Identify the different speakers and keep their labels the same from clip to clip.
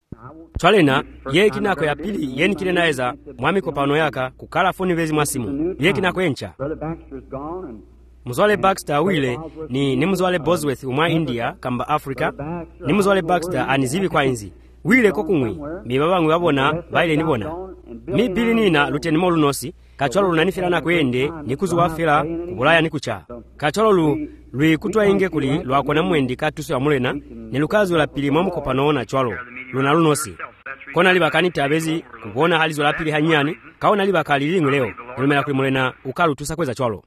Speaker 1: Twalena ye kinako ya pili yeni kile naeza mwami kopano yaka kukala foni vezi mwasimu ye kinako encha Mzwale Baxter wile ni Mzwale Bosworth umwa India kamba Africa ni Mzwale Baxter anizivi kwa inzi wile kokungwi mibabangwe babona baile nibona mi bili nina luteni molu nosi kacholo lunanifila na kwende nikuzu wafila kubulaya nikucha kacholo lui kutwa inge kuli lwakona mwendi katusu ya mulena ni lukazu la pili mwamu kopano na chwalo lunalu nosi kona liba kanita abezi kubona halizo la pili hanyani kaona liba kalilingwe leo nilumela kuli mulena ukalu tusakweza chwalo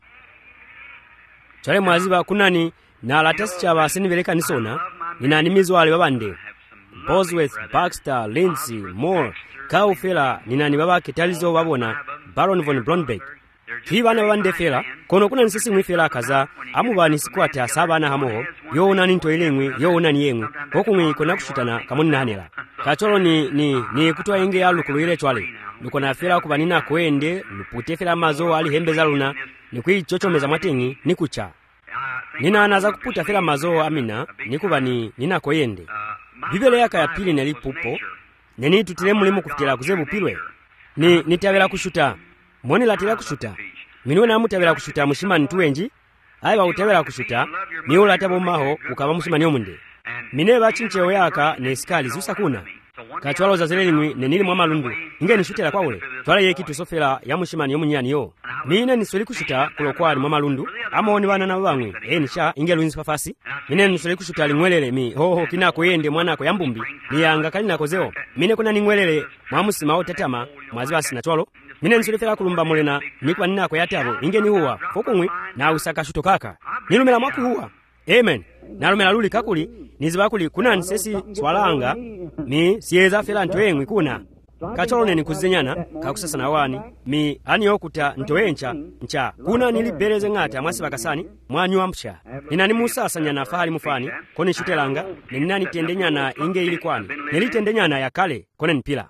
Speaker 1: chwale mwaziba kunani na latesi chaba siniveleka nisona ninanimizwa wale babande Bosworth, Baxter, Lindsay, Moore, Kaufela ninani baba ketalizo babona Baron von Blomberg kibana babande fela kono kuna nisisi mwifela kaza amubani sikwata sabana hamoho yoona ninto ilengwe yoona niyengwe kokungwe kona kushutana kamuni nanela kacholo ni kutwa inge ya lukuluile chwale lukona fela kubanina kwende lupute fela mazo ali hembeza luna nikui chochomeza matengi nikucha nina anaza kuputa fela mazo amina nikubani nina koyende Bibele yaka ya pili nelipupo neni tutile mulimu kufutila kuzebu pilwe ni tawela kushuta mwoni latila kushuta minuwe na mutawela kushuta mushima nituwenji aiwa utawela kushuta miula tabo maho ukaba mushima ni omunde mineba chincheo yaka ne skali zusa kuna kachwalo za zelelingwi nenili mwa malundu inge nishutela kwa ule twala ye kitu sofela ya mushima ni omunyani yo mine nisweli kushuta kulokwali mwa malundu ama ni bana na bangwe nisha inge luinzi pafasi mine nisweli kushuta lingwelele mi hoho kinako yende mwanako ya mbumbi ni yanga kalina kozeo mine kuna ningwelele mwa musima o tetama mwaziba sina chwalo mine nisweli fela kulumba mulena nikwa ninako yatabo inge ni huwa fokungwi na usaka shuto kaka nilumela mwaku huwa amen nalumela luli kakuli nizibakuli kuna nsesi swalanga mi siyeza fela ntoengwi kuna kacholo neni kuzinyana kakusasa na wani mi aniyo kuta ntoencha ncha kuna nilibeleze ngata mwasi bakasani mwanywa mpsha ninani musasa nyana fahali mufani koni shutelanga ninani tendenyana inge ili kwani nilitendenyana ya kale kone nipila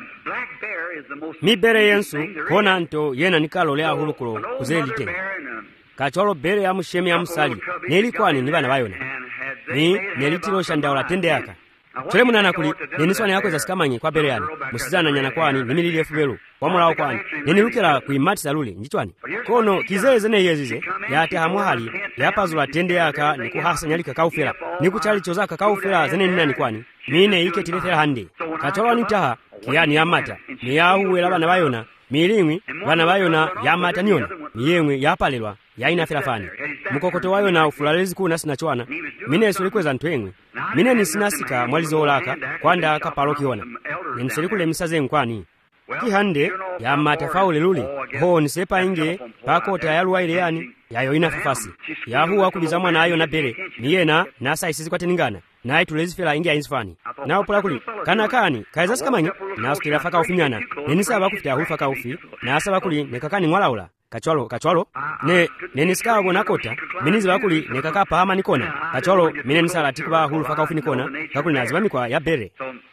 Speaker 1: mi bere yensu kona nto yena nikalo lea hulukulo kuzelite kacholo bere ya mushemi ya musali nili kwani nibana bayona ni nelitilo shandaula tende yaka chole munana kuli neniswana yako za sikamanye kwa bere yani musizana nyana kwani nimilili efubelu wamulao kwani nenilukela kuimati saluli njichwani kono kizeze ne yezize yate hamwahali yapazula tende yaka nikuhasa nyalika kaufela nikuchali chozaka kaufela zene ninani kwani mine ike tilefela hande kacholo nitaha kiyani yamata ni yahuwela bana bayona milingwi bana bayona yamata niona miyengwe yapalelwa yaina filafani mukokoto wayo na ufulalezi kuna sinachwana mine sulikweza ntwengwe mine nisinasika mwalizo olaka kwanda kapalo kiona nimsulikule misaze nkwani kihande ya matafaule luli ho nisepa inge pakota ya luwaile yani yayo ina fafasi yahuwa kubizamwa na ayo na bere miyena nasa isizi kwa teningana na itu lezi fela inge ya insfani na upula kuli kanakani kaiza sikamanya na asukila faka ufinyana nenisa bakufita hufa kaufi na asa bakuli nekakani mwalaula kachwalo nenisika wako nakota minizi bakuli nekakapa hama nikona kachwalo minenisala tikuba hulu faka ufi nikona kakuli nazibamikwa ya bere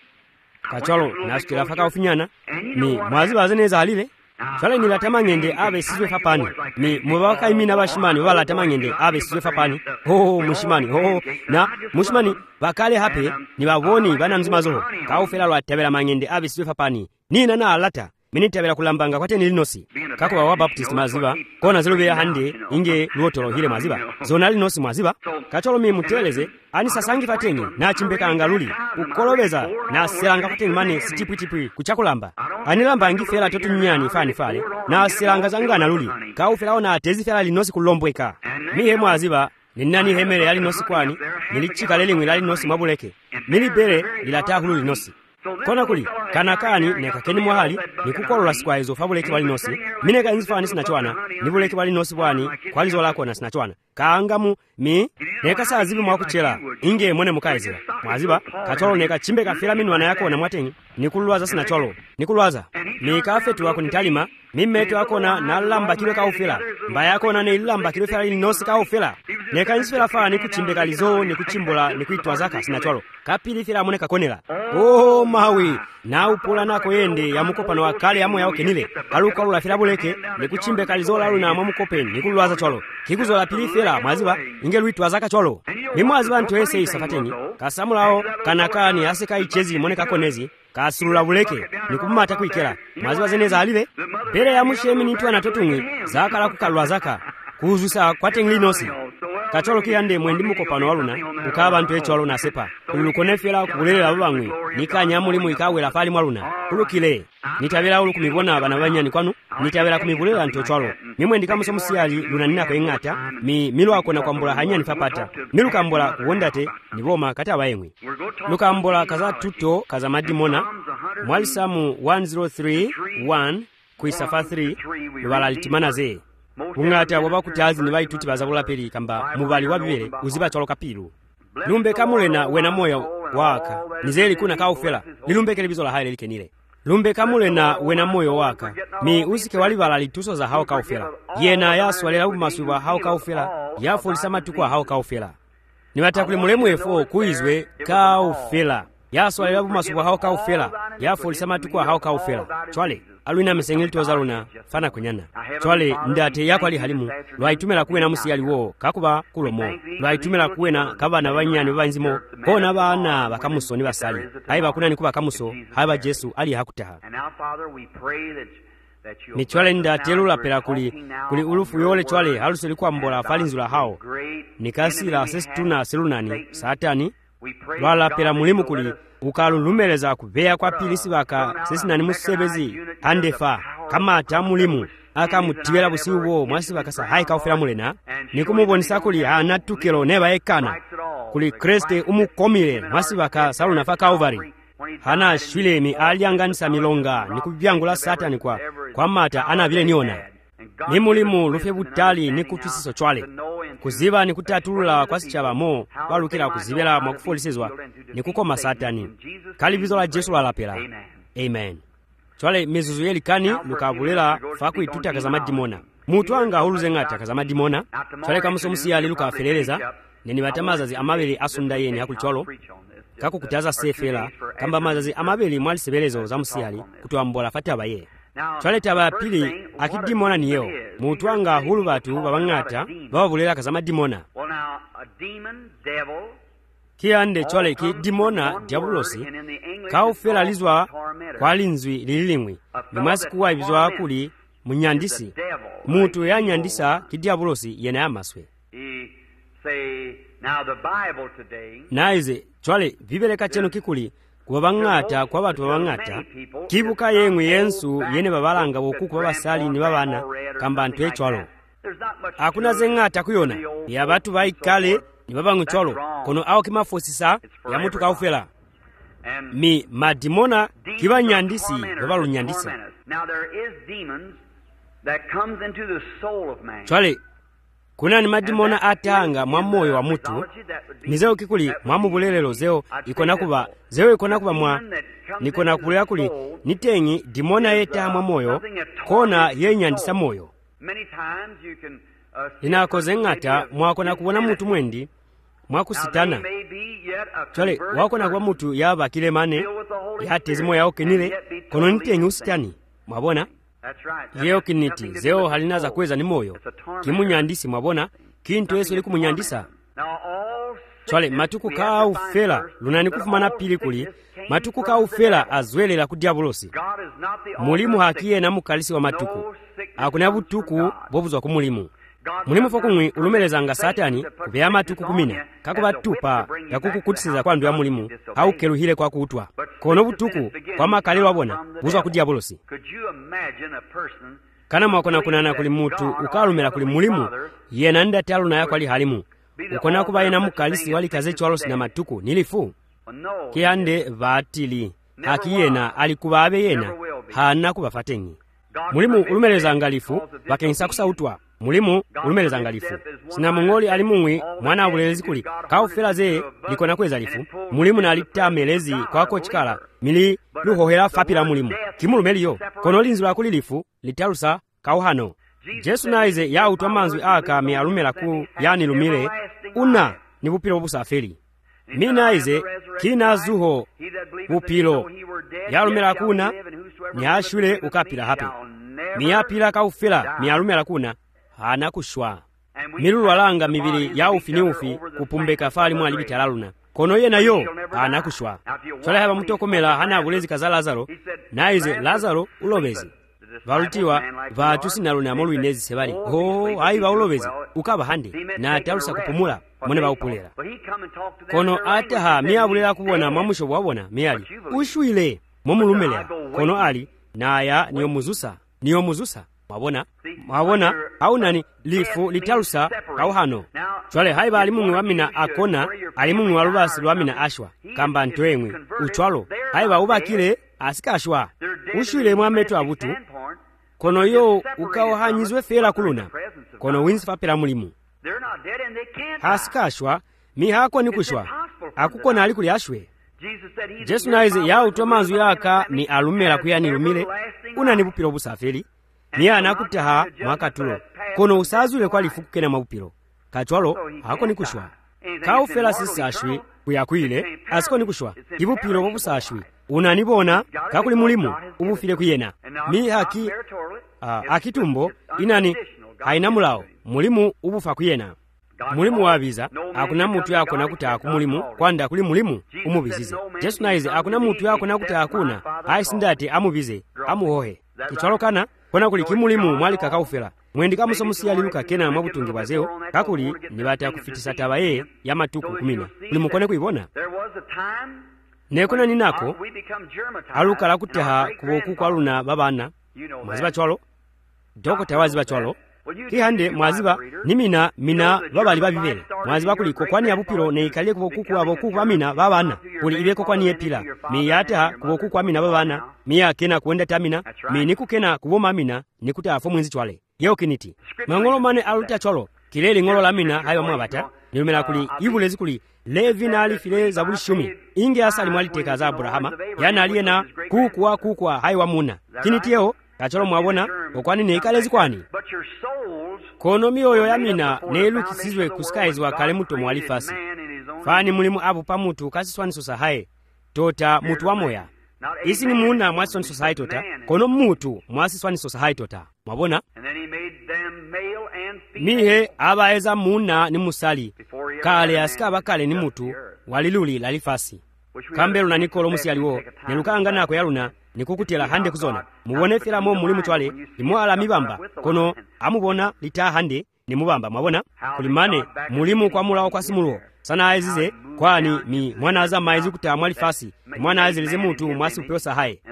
Speaker 1: kachwalo na asukila faka ufinyana ni mwaziba zeneza halile chwale nilatama ngende abe sizwe fapani ni mwabaka imina bashimani wala tama ngende abe sizwe fapani ho mushimani ho na mushimani bakale hape ni baboni bana mzima zoho kaufela lwa tabela mangende abe sizwe fapani nina na alata minitabela kulambanga kwate nilinosi kako wa Baptist maziba kona zilube ya hande inge luotolo hile maziba zonali nosi maziba kacholo mi muteleze ani sasangi fatengi na chimbeka angaluli ukolobeza na silanga fatengi mane sitipwi kuchakulamba anilamba ingi fela totu nyani fani fale na silanga zangana luli kau fela ona atezi fela linosi kulombweka mihe maziba ninani hemele yali nosi kwani nilichika lelingwi yali nosi mabuleke nilibere lilata hulu linosi kona kuli kanakani nekakeni mwahali nikukolola sikwa hizo fabuleki bali nosi mineka inzifani sinachwana nibuleki bali nosi bwani kwalizo lako na sinachwana kaangamu mi neka saa zibi mwakuchela inge mwone mukaizela mwaziba kacholo neka chimbe kafila minwana yako na mwatengi nikulwaza sinacholo nikulwaza nikafetu wako nitalima mimetu wako na lamba kilo kaufela mba yako na nilamba kilo fela nosi kaufela neka insfela faa nikuchimbe kalizo nikuchimbola nikuitwa zaka sinacholo kapili fila mwone kakonela mawi na na upula nako yende ya mukopano wa kale yamo yao kenile aluka ulafira buleke nikuchimbe kalizola aluna mwa mukopeni nikulwaza cholo kikuzola pilifera mwaziba inge luitwaza kacholo mimwaziba ntoese isafateni kasamulao kanakani aseka ichezi moneka konezi kasulula buleke nikumata kuikela mwaziba zeneza alive bere ya mushemi nitwa na totumwe zakala kukalwazaka kuzusa kwatenglinosi kacholo kiyande mwendi mukopano waluna ukaba ntu echo waluna sepa kulukonefela kukulelela babangwe nikanya mulimu ikawela fali mwaluna kulukile nitabela ulu kumibona abana banyani kwanu nitabela kumibulela ntu echo walo mimwe ndikamuso musiyali luna nina kwa ingata milu akona kwambula hanyani fapata milu kambola kuwondate niboma kata waengwe lukambola kaza tuto kaza madimona mwalisamu 103:1 kuisafa 3 lubala litimana zee ungata waba kutazi ni baituti bazabula peli kamba mubali wabibele uziba cholo kapilu lumbe kamulena wena moyo waka nizeli kuna kaufela lilumbe kelebizo la haile likenile lumbe kamulena wena moyo waka mi usike walibala lituso za hao kaufela yena yaswalela umasuba hao kaufela yafolisa matuko hao kaufela ni watakuli mulemu efo kuizwe kaufela yaswalela umasuba hao kaufela yafolisa matuko hao kaufela chwale aluna mesengeli tozaluna fana kunyana chwale ndate yakwali halimu lwaitumela kuwena musiyali wo kakuba kulomo lwaitumela kuwena kabana banyani banzimo kona bana bakamusoni basali hayi bakuna nikuba kamuso haba Yesu ali hakutaha ni chwale ndate lulapela kuli ulufu yole chwale haluseli kwa mbola falinzula hao nikasila sesituna selunani satani lwalapela mulimu kuli ukalulumeleza kuveya kwa pilisi baka sesinani musebezi andefa kamata mulimu akamutibela busiwo mwasi bakasa hayi kaufela mulena nikumubonisa kuli anatukelo neba ekana kuli Kriste umukomile mwasi baka saluna fa Calvary hana shwilemi alianganisa milonga nikubyangula satani kwa mata anavile niona ni mulimu lufe butali nikutwisiso chwale kuziba nikutatulula kwa sichabamo balukira kuzibela mwakufolisizwa nikukoma satani kalibizo la Yesu lalapela amen chwale mizuzu yelikani lukabulela faku ituta kazama dimona mutu anga huluze ngata kazama dimona chwale kamuso musiyali lukafeleleza neni batamazazi amabeli asunda yeni hakulicholo kakukutaza sefela kamba mazazi amabeli mwalisebelezo za musiyali kutuambola fati abaye chwale taba pili akidimona niyo mutu anga hulu batu babangata bababulela kazama dimona kiyande chwale ki dimona diabulosi kaufela lizwa kwa linzwi lililimwi nimasi kuwa ibizwa akuli munyandisi mutu ya nyandisa ki diabulosi yena ya maswe naize chwale vibeleka chenu kikuli kubabangata kwa batu babangata kibuka yengwe yensu yene babalanga bokuku babasali ni babana kamba ntu echwalo akuna zengata kuyona ya batu baikale ni babangu chwalo kono awo kimafosisa ya mutu kaufela mi madimona kiba nyandisi babalu nyandisa chwale kuna ni madimona atanga mwa moyo wa mutu nizeo kikuli mwa mubulelelo zeo ikona kuba mwa nikona kulea kuli nitengi dimona yeta mwa moyo kona yenyandisa moyo inakoze ngata mwakona kubona mutu mwendi mwakusitana chwale wakona kuba mutu yaba kile mane yatezimo yao kenile kono nitengi usitani mwabona yeo kiniti zeo halinaza kweza ni moyo kimunyandisi mwabona kintu Yesu liku munyandisa chwale matuku ka ufela lunani kufumana pili kuli matuku ka ufela azwelela ku diabulosi mulimu hakiye na mukalisi wa matuku akuna butuku bobuzwa ku mulimu fokungwi ulumelezanga satani kubeya matuku kumina kakubatupa yakukukutisiza kwa ndu ya mulimu au keluhile kwa kutwa kono butuku kwa makalelo wabona buzwa ku diabulosi kana mwakona kunana kuli mutu ukalumela kuli mulimu yena ndati aluna yako ali halimu ukona kuba yena mukalisi wali kaze chwalosi na matuku nilifu kiyande vatili hakiyena alikuba abe yena hana kuba fatengi mulimu ulumeleza ngalifu bakenisa kusautwa mulimu ulumeleza ngalifu sina mungoli alimungwi mwana abulelezi kuli kaufela ze likona kweza lifu mulimu na alitamelezi kwako chikala mili luhohela fapila mulimu kimulumeliyo kono linzu la kuli lifu litarusa kauhano Yesu naize ya utwamanzwi aka mi alumela ku yani lumile una ni bupilo busafeli minaize kina zuho bupilo yalumira kuna nyashule ukapira hape miyapira kaufela miyalumira kuna hana kushwa milulu alanga mibili ya ufiniufi kupumbeka fali mwa libita luna kono ye nayo hana kushwa chole haba mutokomela hana bulezi kaza Lazaro naize Lazaro ulobezi valutiwa vatusi naluna moluinezi sebali ayi ulobezi ukaba hande na talusa kupumula mone baupulera kono ataha miyabulera kubona mwamusho bwabona miyali ushwile momulumelera kono ali naya niyo muzusa mwabona au nani lifu litalusa au hano chwale haiba alimungu wamina akona alimungu walubasi lwamina ashwa kamba ntoemwe uchwalo haiba ubakile asikashwa ushwile mwametu abutu kono yo ukawahanyizwe fela kuluna kono winsi fapela mulimu hasikashwa mihako ni kushwa akukona alikuli ashwe Jesu naize ya utomanzu yaka ni alumela kuya nilumile unanibupilo busafeli niya anakutaha mwakatulo kono usazule kwa lifuku kena mabupilo kachwalo hako ni kushwa kaufela sisashwi kuyakwile asiko ni kushwa ibupilo bobusashwi unanibona kakuli mulimu ubufile kuyena mi haki akitumbo inani haina mulao mulimu ubufa kuyena mulimu wabiza akuna mutu yako nakuta kumulimu kwanda kuli mulimu umubizize Jesu naize akuna mutu yako nakuta akuna aisindati amubize amuhohe kichwalo kana kona kuli kimulimu mwali kakaufela mwendika musomusi aliluka kena mwabutungi bwazeo kakuli nibata ya kufitisa tabaye ya matuku kumina ulimukone kuibona nekuna ninako aluka lakutaha kuboku kwa luna babana mwaziba chwalo doko tawaziba chwalo kihande mwaziba nimina babali babibele mwaziba kuliko kwani abupiro neikalie kuboku kwa boku kwa mina babana kuli ibeko kwani epila miyata kuboku kwa mina babana miya kena kuenda tamina miniku kena kuboma mina nikuta afo mwenzi chwale yeo kiniti mangolo mane aluta chwalo kileli ngolo lamina hayo mwabata nilumela kuli ibulezi kuli Levi na alifile zabuli shumi inge asali mwaliteka za Abrahama yana aliena kukwa haiwa muna kinitiyo kacholo mwabona okwani neikalezi kwani kono miyoyo yamina neelukisizwe kusikayizwa kale muto mwalifasi fani mulimu abu pamutu kasiswani sosahaye tota mutu wa moya isi ni muna mwasiswani sosahaye tota kono mutu mwasiswani sosahaye tota mwabona mihe abaeza muna ni musali kale asikaba kale ni mutu waliluli lalifasi kambelo na nikolo musi aliwo nelukanga nako yaluna nikukutela hande kuzona mubone filamo mulimu chwale limwala mibamba kono amubona lita hande ni mubamba mwabona kulimane mulimu kwa mulawo kwa simuluo sana aizize kwani mi mwana aza maizi kutamwa lifasi mwana azilize mutu mwasi upeosa hae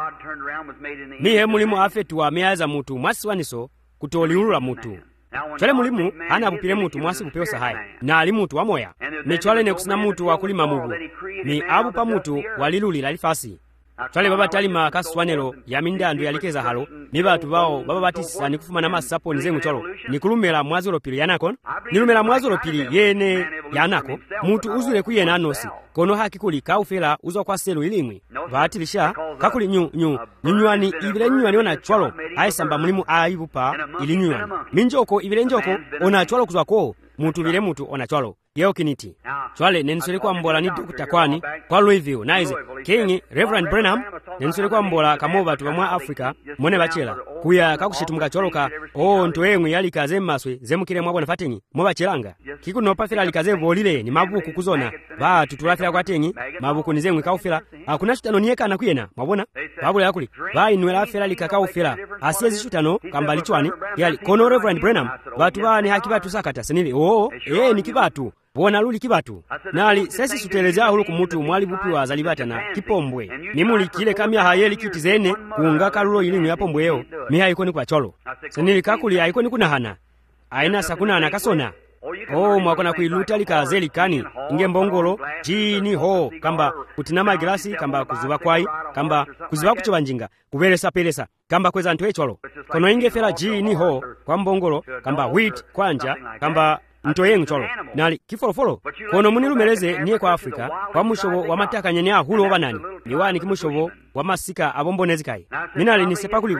Speaker 1: mihe mulimu afetuwa meaza mutu mwasi waniso kutoliulula mutu chwale mulimu ana abupile mutu mwasi kupeosa hae na ali mutu wa moya michwale nekusina mutu wakulima mubu mi abu pa mutu waliluli lalifasi chwale baba talima kaswanelo ya mindandu yalikeza halo mibatu bao baba batisa nikufuma na masapo nzemu chwalo nikulumela mwazolo pili yanako nilumela mwazolo pili yene yanako mutu uzule kuyena anosi kono haki kuli kaufela uzwa kwa selu ilimwi vatilisha kakuli nyunyuani ibile nyunyuani ona chwalo aisamba mulimu aibupa ili nyunyuani minjoko ibile njoko ona chwalo kuzwako mutu bile mutu ona chwalo yeo kiniti chwale nensole kwa mbola ni Dr. kwani kwa Louisville naize King Reverend Branham nensole kwa mbola kamoba tuwa mwa Afrika mwone bachela kuya kakushitumuka chwaloka ntoemwe yali kaze maswe zemukire mwabona fatenyi mwabachelanga kiku nopafila likaze volile ni mabuku kuzona ba tutulafila kwa tenyi mabuku nizemwe kaufila hakuna shutano nieka na kuyena mwabona babula yakuli ba inwela afela likakaufila asiyezi shutano kambali chwani yali kono Reverend Branham batu ba ni haki batu sakata senili ni kibatu bona luli kibatu nali sesi suteleza hulu kumutu mwali bupi wa zalibata na kipombwe nimuli kile kamya hayeli kitizene kuunga kalulo ilimu ya pombweo miha ikoni kwa cholo senili kakuli aikoni kuna hana aina sakuna anakasona mwakona kuiluta likazeli kani inge mbongolo jini ho kamba kutinama glasi kamba kuziba kwai kamba kuziba kuchiba njinga kuberesa peresa kamba kweza ntwe cholo kono inge fela jini ho kwa mbongolo kamba wheat kwanja kamba ntoyengu cholo nali kifolofolo kono munilumeleze niye kwa Afrika kwa mushobo wa mataka nyene ahulo obanani niwani kimushobo wa masika abombonezi kai minali ni sepakuli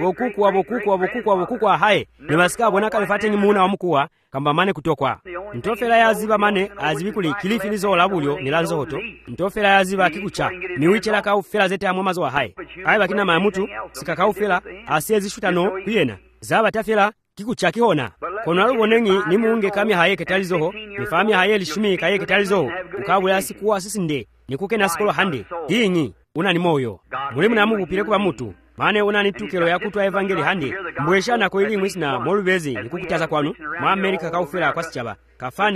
Speaker 1: bokuku ahaye ni masika abona kalifate ni muna wa mkuwa kamba mane kutokwa ntofela ya ziba mane azibikuli kilifilizo labulyo nilanzo hoto ntofela ya ziba kikucha miwichela kaufela zete ya mwamazo wa haye aye bakina mayamutu sika kaufela asiezi shutano kuyena zaba tafela kikucha kihona kono alubonengi ni muunge kami haye ketalizoho nifami haye lishimi kaye ketalizoho ukabula sikuwa sisinde nikuke nasikolo hande hinyi una ni moyo mulimu na mungu pile kuba mutu mane una ni tukelo ya kutwa evangeli hande mbweshana ko ilimu isina molubezi nikukutaza kwanu mwa Amerika kaufela kwa sichaba kafa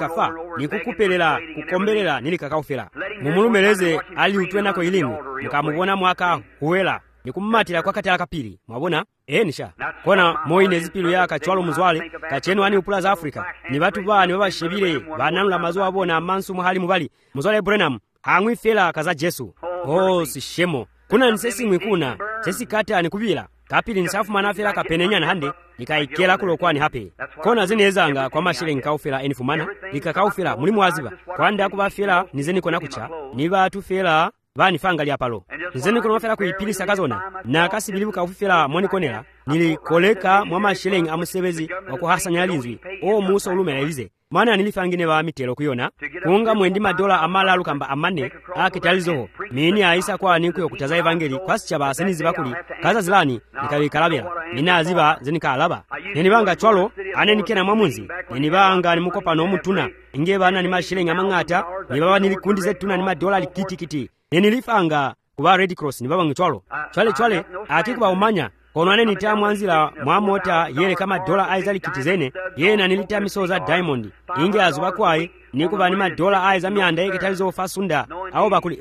Speaker 1: nikukupelela kukombelela nilika kaufela mumulumeleze ali utwena ko ilimu mukamubona mwaka huwela nikummatira kwa katala kapiri mwabona nisha kona moine zipilu ya kachwalo muzwale kachenu ani upula za Afrika ni batu bani babashebile bananula mazo abona mansu muhali mubali muzwale Branham hangwi fela kaza Jesu sishemo kuna nisesi mwikuna sesi kata nikubila kapili nisafu manafela kapenenya na hande nikaikela kulokwani hape kona zinezanga kwa mashile nkaufela enifumana nikakaufela mulimu waziba kwanda kubafela nizeni kona kucha niba tufela bani fangali apalo nzeni kono fela kuipilisa kazona na kasibilibu kaufela monikonela nilikoleka mwama shilling amusebezi wakuhasanya linzwi muso ulumelelize mana nilifangine ba mitelo kuyona kuunga mwendi madola amala kamba amane akitalizo mini aisa kwa ninku yokutaza evangeli kwasicha basini zibakuli kaza zilani nikabikalabela nina ziba zenikalaba nenibanga chwalo anenikena mwamunzi nenibanga nimukopa no mutuna inge bana ni mashilinga mangata nibaba nilikundi zetuna ni madola likiti nenilifanga kuba Red Cross nibaba ngchwalo chwale akikuba umanya konwane nitamwanzira mwamota yele kama dola aiza likitizene yena nilita misoza Diamond inge azuba kwaye nikuba ni madola aiza mianda ekitalizo fasunda aho bakuli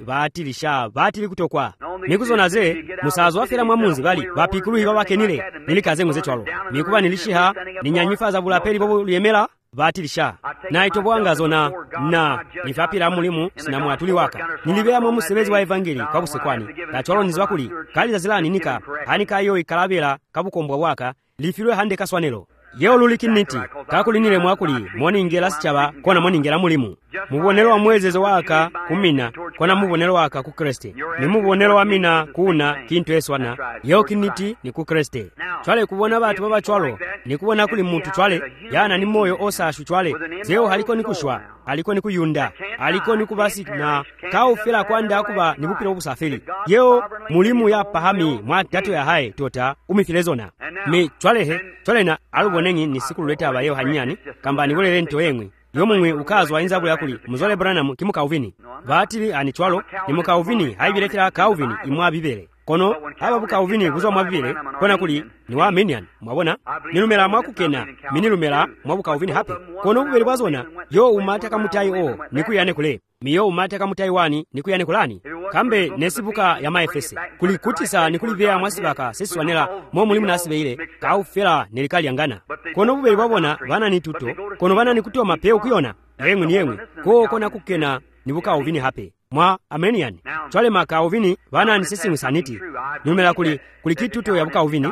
Speaker 1: batili kutokwa nikuzona ze musazo afira mwamunzi bali bapikulu hiba bakenile nilikaze nguze chwalo nikuba nilishiha ninyanyifa za bulapeli bobo lyemela batilisha na itobwanga zona na nifapira mulimu sina mwatuli waka nilibea mwa musebezi wa evangeli kwa busekwani na chwalo nizwakuli kali za zilani nika hanika yo ikalabela kabukombwa waka lifilwe hande kaswanelo yeo lulikiniti kakulinile mwakuli moni ingela sichaba kona moni ingela mulimu mubonelo wa mwezezo waka kumina kona mubonelo waka ku Kriste ni mubonelo wa mina kuna kintu eswana yeo kiniti ni ku Kriste chwale kubona batu baba chwalo ni kubona kuli muntu chwale yana ni moyo osashu chwale zeo haliko ni kushwa haliko ni kuyunda haliko ni kubasi na kaufela kwanda kuba ni bupira obusafiri yeo mulimu ya pahami mwa tatu ya hae tota umifilezona mi chwale na alubonengi ni siku luleta abayo hanyani kamba ni wole lento yemwe yomwe ukazwa inza bula yakuli muzole Branham kimuka uvini batili ani chwalo ni muka uvini haibirekera ka uvini imwa bibere kono aba buka uvini kuzwa mwa bibere kona kuli ni wa Armenian mwabona nilumela mwakukena minilumela mwabuka uvini hape kono bubere bwazona yo umata kamutai nikuyane kule miyo umata kamutai wani nikuyane kulani kambe nesibuka ya maefese kulikutisa nikulivya mwasibaka sisi wanela mwa mulimu nasibe ile kaufela nilikali angana kono bubere bwabona bana nituto kono bana nikutoa mapeo kuyona yemwe kona kukena nibuka uvini hape mwa Armenian chwale maka uvini bana nisisi musaniti nilumela kuli kituto ya buka uvini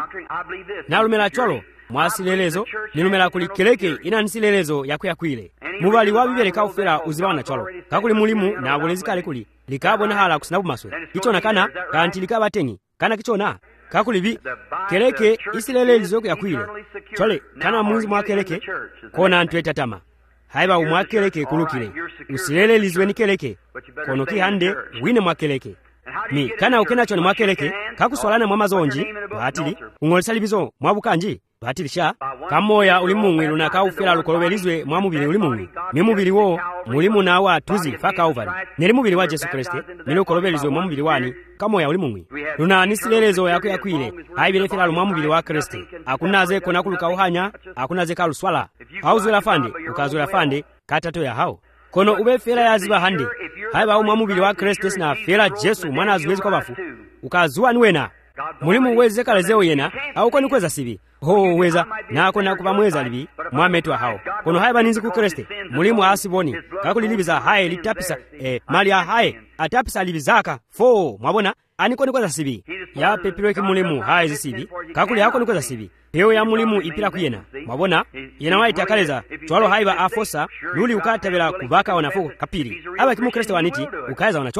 Speaker 1: na lumela chwalo mwasilelezo nilumela kuli keleke ina nisilelezo yakuyakwile mubali wabibere kaufela uzibana chwalo kakuli mulimu na abolezikale kuli likabona hala kusinabu maswe kichona kana kanti likabatengi kana kichona kakulibi keleke isilelezo yakwile chwale kana munzi mwa keleke kona antweta tama haiba umwakeleke kulukile usilele lizweni keleke kono kihande wine mwakeleke mi kana ukenacho ni mwakeleke kakuswalana mwa mazonji batili ungolesa libizo mwabukanji batilisha kamoya ulimungwi lunaka ufela lukolobelizwe mwa mubili ulimungwi mimubili wo mulimu na wa tuzi faka uvari nili mubili wa Jesu Kriste nili ukolobelizwe mwa mubili wani kamoya ulimungwi luna nisilelezo yako yakwile haibirefela mwa mubili wa Kriste akunaze kona kuluka uhanya akunaze kaluswala hauzwela fande ukazwela fande katato ya hao kono ube fela yaziba hande haiba mwa mubili wa Kriste na fela Jesu mwana azuwezi kwa bafu ukazua niwena mulimu weze kalezeo yena au koni kweza sibi weza nako nakuba mweza libi mwametwa hao kono haiba ninzi ku Kriste mulimu asiboni kakulilibiza hae litapisa mali ya hae atapisa libizaka mwabona aniko nikweza sibi ya pepirweki mulimu hae zisibi kakuli yako nikweza sibi peo ya mulimu ipira kuyena mwabona yena waita kaleza chwalo haiba afosa luli ukatabela kubaka wanafuku kapiri aba kimu Kriste waniti ukaeza wanacholo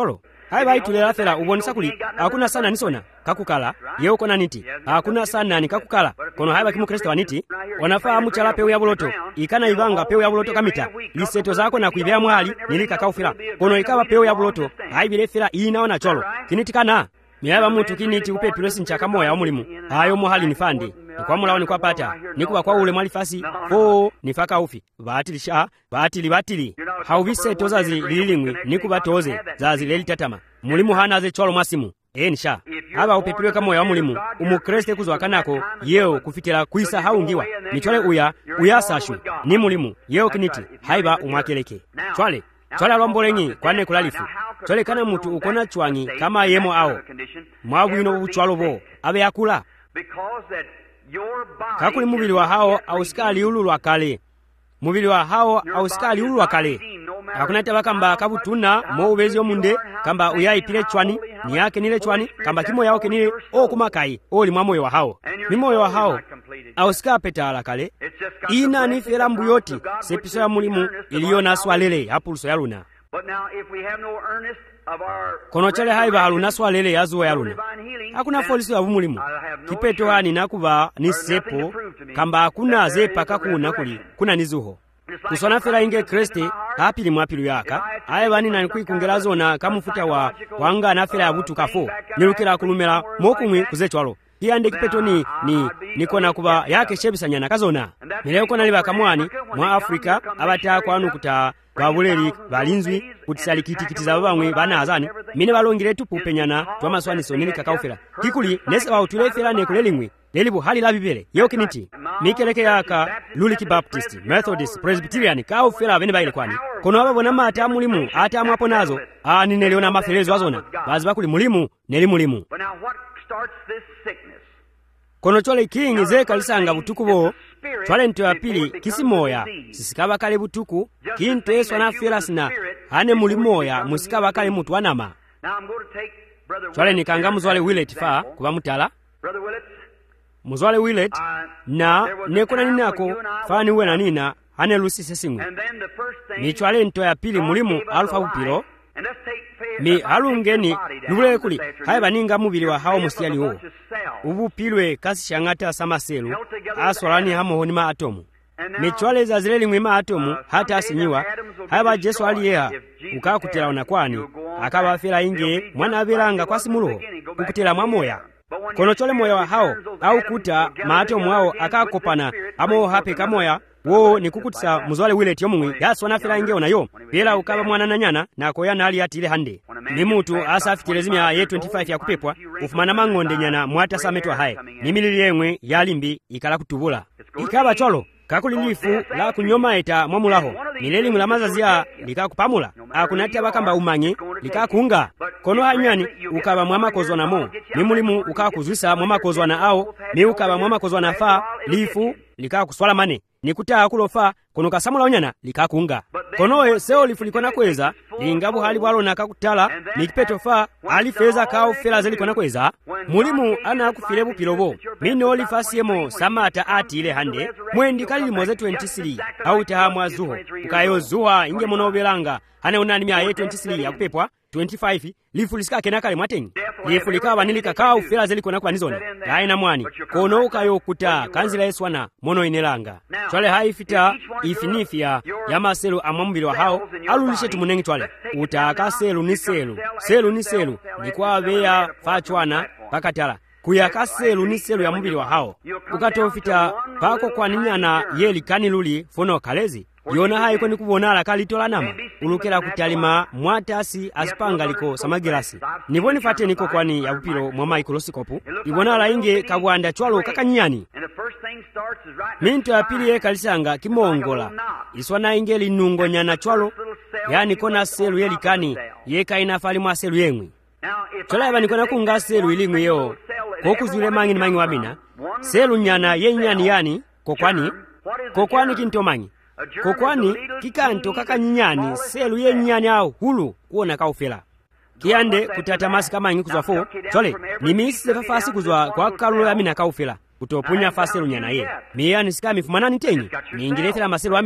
Speaker 1: hai bai tulela fela ubonisa kuli hakuna sana nisona kakukala yeo kona niti hakuna sana ni kakukala kono hai bakimu Kristo waniti wanafahamu chala peu ya buloto ikana ibanga peu ya buloto kamita liseto zako na kuibea mwali nilika kaufila kono ikaba peu ya buloto hai bile fela inaona cholo kinitikana milaba muntu kiniti upepilo sinchaka moya omulimu ayo mohali nifandi nikwamulawo nikwapata nikuba kwa ule mwali fasi fo nifaka ufi batili hauviseto zazi lililingwi nikuba toze zazi leli tatama mulimu hana ze cholo mwasimu enisha aba upepilwe kamoya omulimu umukreste kuzwakanako yeo kufitila kuisa haungiwa nichole uyasashu ni mulimu yeo kiniti haiba umwakeleke chwale lombolengi kwane kulalifu chole kana mutu ukona chwangi kama yemo ao mwabwino buchwalo bo abe yakula kakuli mubili wa hao ausikali ululwa kale mubili wa hao ausikali ululwa kale hakuna tabakamba kabutuna mo ubezi omunde kamba uyaipile chwani ni yake nile chwani kamba kimo yao kenile kumakai oli mwamoyo wa hao mimoyo wa hao ausika petala kale ina ni fera mbuyoti sepiso ya mulimu iliona swalele apulso ya luna kono chale haiba haluna swalele ya zuwa ya luna hakuna folisi wa mulimu kipeto hani nakuba ni sepo kamba hakuna zepa kakuna kuli kuna nizuho kusona fera inge Kristi hapili mwapilu yaka aye bani na nkuikungela zona kamufuta wanga na fera abutu kafo nilukira kulumela mokumwe kuzechwalo iyande kipeto nikona kuba yake shebisanyana kazona mileo kona liba kamwani mwa Afrika abata kwanu kuta babuleri balinzwi kutisalikiti za babamwe bana azani mine balongire tupupenyana twamaswani sonini kakaufera kikuli nese bautulefera nekulelingwe lelibu hali la bibele yokiniti mikeleke yaka Luliki Baptist Methodist Presbyterian kaufera bene baile kwani kono ababona mata mulimu ata amwapo nazo nineliona mafelezo azona bazi bakuli mulimu neli mulimu kono chole kingi zeka lisanga butukubo chwale nto ya pili kisimoya sisikaba kale butuku kinto eswa na felasina hane mulimoya musikaba kale mutu wanama chwale nikanga muzwale Willet fa kuba mutala muzwale Willet na nekona ninako fani uwe na nina hane lusi sesingu ni chwale nto ya pili mulimu alfa upiro mi halungeni nubule kuli haiba ninga mubili wa hao musiali huo ubu pilwe kasi shangata samaselu aswalani hamo honima atomu michwale za zileli mwima atomu hata asinyiwa haiba Jesu aliyeha ukaa kutela unakwani akaba fila inge mwana abilanga kwa simuluho ukutela mwamoya kono chole moya wa hao au kuta maatomu hao akakopana amo hape kamoya wo ni kukutisa muzwale Willet yomwe yaswana fila inge onayo bila ukaba mwana na nyana na koya nali atile hande ni mutu asafitilezimya ye 25 ya kupepwa ufumana mangonde nyana mwata sametwa hae ni milili yemwe yalimbi ikala kutubula ikaba cholo kakulilifu la kunyoma eta mwamulaho mileli mulamazazia likakupamula akunati abakamba umanyi likakunga kono hanywani ukaba mwamakozwa na mo mimulimu ukakuzwisa mwamakozwa na ao mi ukaba mwamakozwa na fa lifu likakuswala mane nikutaa kulofa kono kasamula onyana likakunga konoe seo lifulikona kweza lingabu hali bwalo nakakutala nikipeto fa alifeza kao fela zelikona kweza mulimu ana kufilebu pilobo mino lifasiemo samata ati ile hande mwendi kalili moze 23 au tahamwa zuho ukayo zuha inge monobelanga hane unani mia ye 23 ya kupepwa 25 lifulisika kenakale mwatengi lifulika banilika kao fela zelikona kwa nizona laina mwani kono ukayo kuta kanzila eswana mono inelanga chwale haifita ifinifia ya maselu amambili wa hao alulishe tumunengi chwale utaka selu ni selu ni kwa beya fachwana pakatala kuyaka selu ni selu ya mambili wa hao ukatofita pako kwa ninyana yeli kaniluli fono kalezi yona haiko ni kubonala kalitola nama ulukela kutalima mwatasi asipangaliko samagirasi niboni fate niko kwani ya upiro mwa microscope ibonala inge kabwanda chwalo kakanyani minto ya pili ye kalisanga kimongola iswana inge linungo nyana chwalo yani kona selu yelikani yeka inafali mwa selu yemwe chola yaba nikona kunga selu ilimwe yo kokuzule mangi wabina selu nyana yenyani yani kokwani kinto mangi kokwani kikanto kakanyinyani selu yenyani au hulu kuona kaufela kiande kutatamasi kama ingi kuzwa fo chole nimisi fafasi kuzwa kwa kalulo yamina kaufela kutopunya faselu nyana ye miyani sika mifumanani tenyi niingilethela maselu amina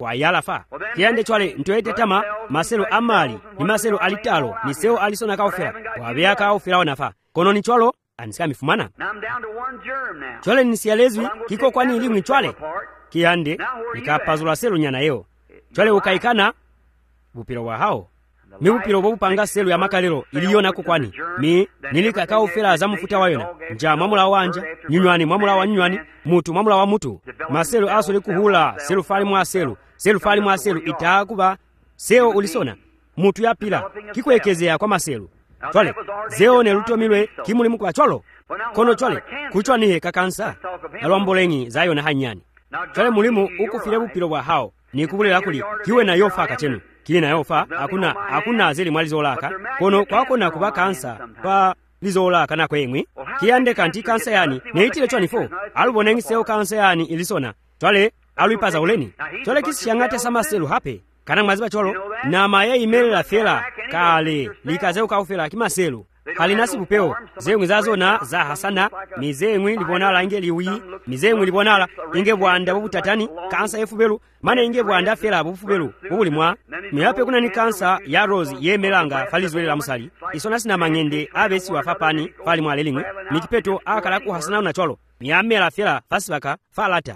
Speaker 1: kwa yalafa kiyande chwale ntoyete tama maselo amali ni maselo alitalo ni seo alisona kaufera wabea kaufera wanafa kono ni chwalo anisika mifumana chwale nisiyalezwi kiko kwani ilimwi chwale kiyande nikapazula selo nyana yo chwale ukaikana bupiro wa hao mi bupiro bopanga selo ya makalero iliyona kukwani mi nilikakaufera za mfuta wayona nja mwamula wanja nyunywani mwamula wa nyunywani mutu mwamula wa mutu maselo aso likuhula selo fali mwa selo itakuba seo ulisona mutu ya pila kikwekezea kwa maselo chwale zeo ne lutomilwe kimulimu kwa cholo kono chwale kuchwa nihe kakansa alwambolengi zayo na hanyani chwale mulimu ukufile bupilo bwa hao ni kubulela kuli kiwe na yofa kachenu kili na yofa hakuna zeli mwali zolaka kono kwako na kuba kansa pa lizolaka na kwemwe kiyande kanti kansa yani neitile chwani fo alubonengi seo kansa yani ilisona chwale aluipaza uleni chwale kisi changate sama selu hape kana maziba cholo na maye imelela fela kale likazeu kaufela kimaselu kalinasi bupeo zengwe zazona za hasana mizengwe libonala inge liwi mizengwe libonala inge bwanda bubutatani kansa efubelu mane inge bwanda fela bufubelu bubulimwa miyape kuna ni kansa ya rose yemelanga falizwela musali isona sina mangende abesi wafapani fali mwalelingwe nikipeto akala ku hasana na cholo miyamela fela fasibaka falata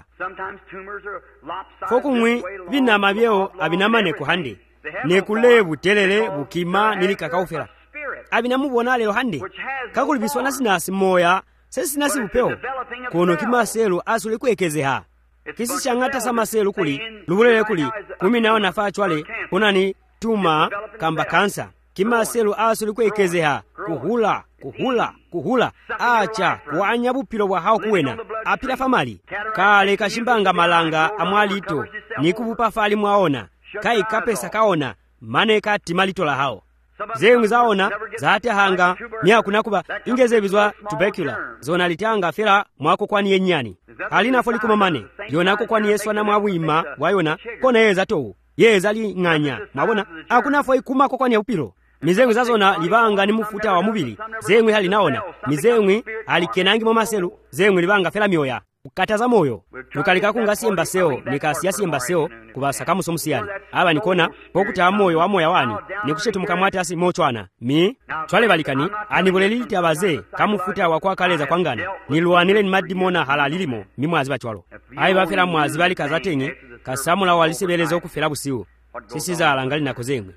Speaker 1: fokumwi binama byeo abinamane kuhande nekule butelele bukima nilikakaufela abinamubona lero hande kakulibiswa nasinasi moya sesinasi bupeo kono kimaselu asuli kwekezeha kisi changata samaselu kuli lubulele kuli kumi nao nafa chwale kunani tuma kamba kansa kimaselu asuli kwekezeha kuhula acha kuanya bupilo bwa hao kuwena apila famali kale kashimbanga malanga amwalito nikubupa fali mwaona kai kapesa kaona mane kati malito la hao zengwe zaona zate hanga niya kunakuba ingeze bizwa tubercular zona litanga fera mwako kwani yenyani halina foli kumamane yonako kwani Yesu na mwawima wayona kona yeza to yeza li nganya mwabona hakuna foi kumako kwani upiro mizengwe zazona libanga ni mufuta wa mubili zengwe halinaona mizengwe alikenangi mwa maselu zengwe libanga fera mioya ukataza moyo tukalika kungasimba seo nikasiyasimba seo kubasaka musomusiyali aba nikona pokuta moyo wa moya wani nikushetu mukamwati asi mochwana mi chwale balikani anibuleliti abaze kamufuta wa kwa kaleza kwangana nilwanile ni madimona halalilimo mimwazi bachwalo ayi bafera mwazi bali kazatenye kasamula walisebeleza okufera busiwo sisiza alangali nakozengwe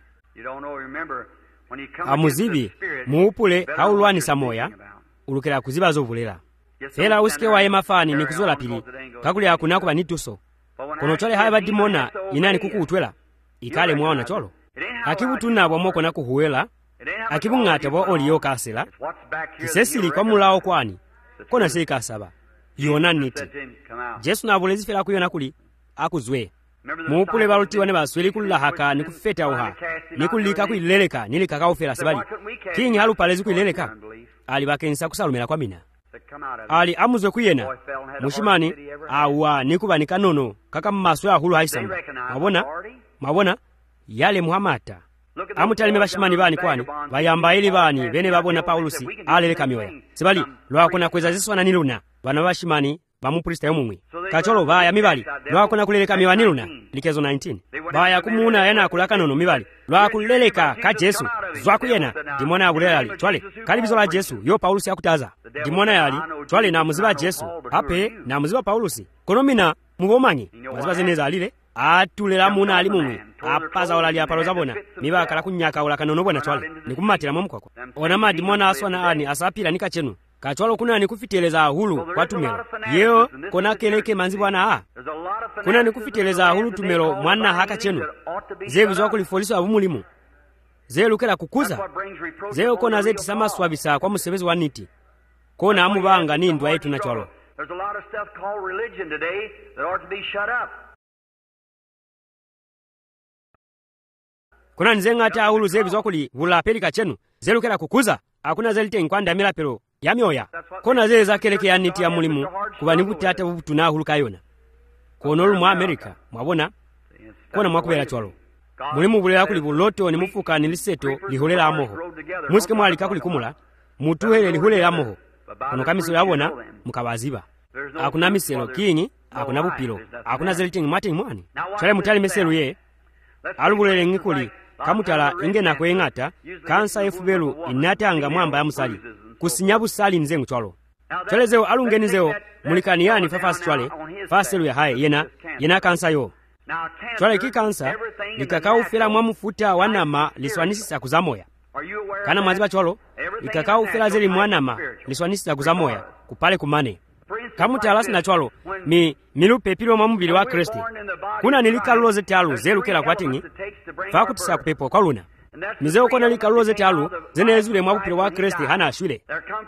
Speaker 1: amuzibi muupule haulwanisa moya ulukira kuzibazo bulela fela usike waye mafani ni kuzola pili kakuli hakuna kuba nituso kono chole haya badimona inani kukuutwela ikale mwaona cholo akibutuna bwamoko na kuhuwela akibungata bwa oliyo kasela kisesili kwa mulao kwani kona sika saba yona niti Jesu na bulezi fela kuyona kuli akuzwe muupule balutiwa ne basweli kulahaka ni kufeta uha ni kulika kuileleka nilika kaufela sebali kingi halu palezi kuileleka ali bakensa kusalumela kwa mina ali amuzwe kuyena mushimani awa nikuba nikanono kaka mmaso ya hulu haisamba mabona yale muhamata amutalime bashimani bani kwani bayamba ili bani bene babona Paulusi aleleka mioya sebali lwakona kweza ziswana niluna bana bashimani bamuprista yomumwe kacholo baya mibali lwakona kuleleka miwa niluna likezo 19 baya kumuna yana kulaka nono mibali lwakuleleka ka Jesu zwakuyena dimona abulelali chwale kalibizo la Jesu yo Paulusi akutaza dimona yali chwale na muziba Jesu ape na muziba Paulusi konomina mubomanyi waziba zeneza alile atulela muna ali mumwe apaza olali apalo zabona miba kala kunyaka olaka nono bona chwale nikumatira momkwako ona madimona aswana ani asapira nikachenu kachwalo kuna ni kufiteleza hulu kwa tumelo yeo kona keleke manzi bwana ha kuna ni kufiteleza hulu tumelo mwana haka chenu zebu zwa kulifolisa abumulimu zelukela kukuza zeo kona zeti sama swabisa kwa musebezi waniti kona amubanga nindwa yetu na chwalo kuna nzenga ata hulu zebu zwa kuli vula pelika chenu zelukela kukuza hakuna zelite nkwanda mila pelo ya mioya kona zele za keleke ya niti ya mulimu kuba nibutata bubutuna huluka yona konolu mwa Amerika mwabona kona mwakubela chwalo mulimu bulela kuli buloto ni mufuka niliseto liholela amoho musike mwalika kuli kumula mutuhele liholela amoho kono kamiso yabona mukabaziba akuna miselo kingi akuna bupilo akuna zeliting mating mwani chale mutali miselo ye alubulele ngikuli kamutala ingena kwengata kansa efubelu inatanga mwamba ya musali kusinyabu sali nzengu chwalo chalezeo alungenizeo mulikani yani fafasi chwale faselu ya haye yena kansa yo chwale ki kansa likakaufela mwamufuta wanama liswanisisa kuzamoya kana mwaziba chwalo likakaufela zeli mwanama liswanisisa kuzamoya kupale kumane kamutala sina chwalo milupe pilo mwamubili wa Kristi kuna nilikalulo zetalu zelukela kwatingi fakutisa kupepo kwa luna mizeo kona likalulo zetalu zenezule mwabupilo wa Kristi hana ashwile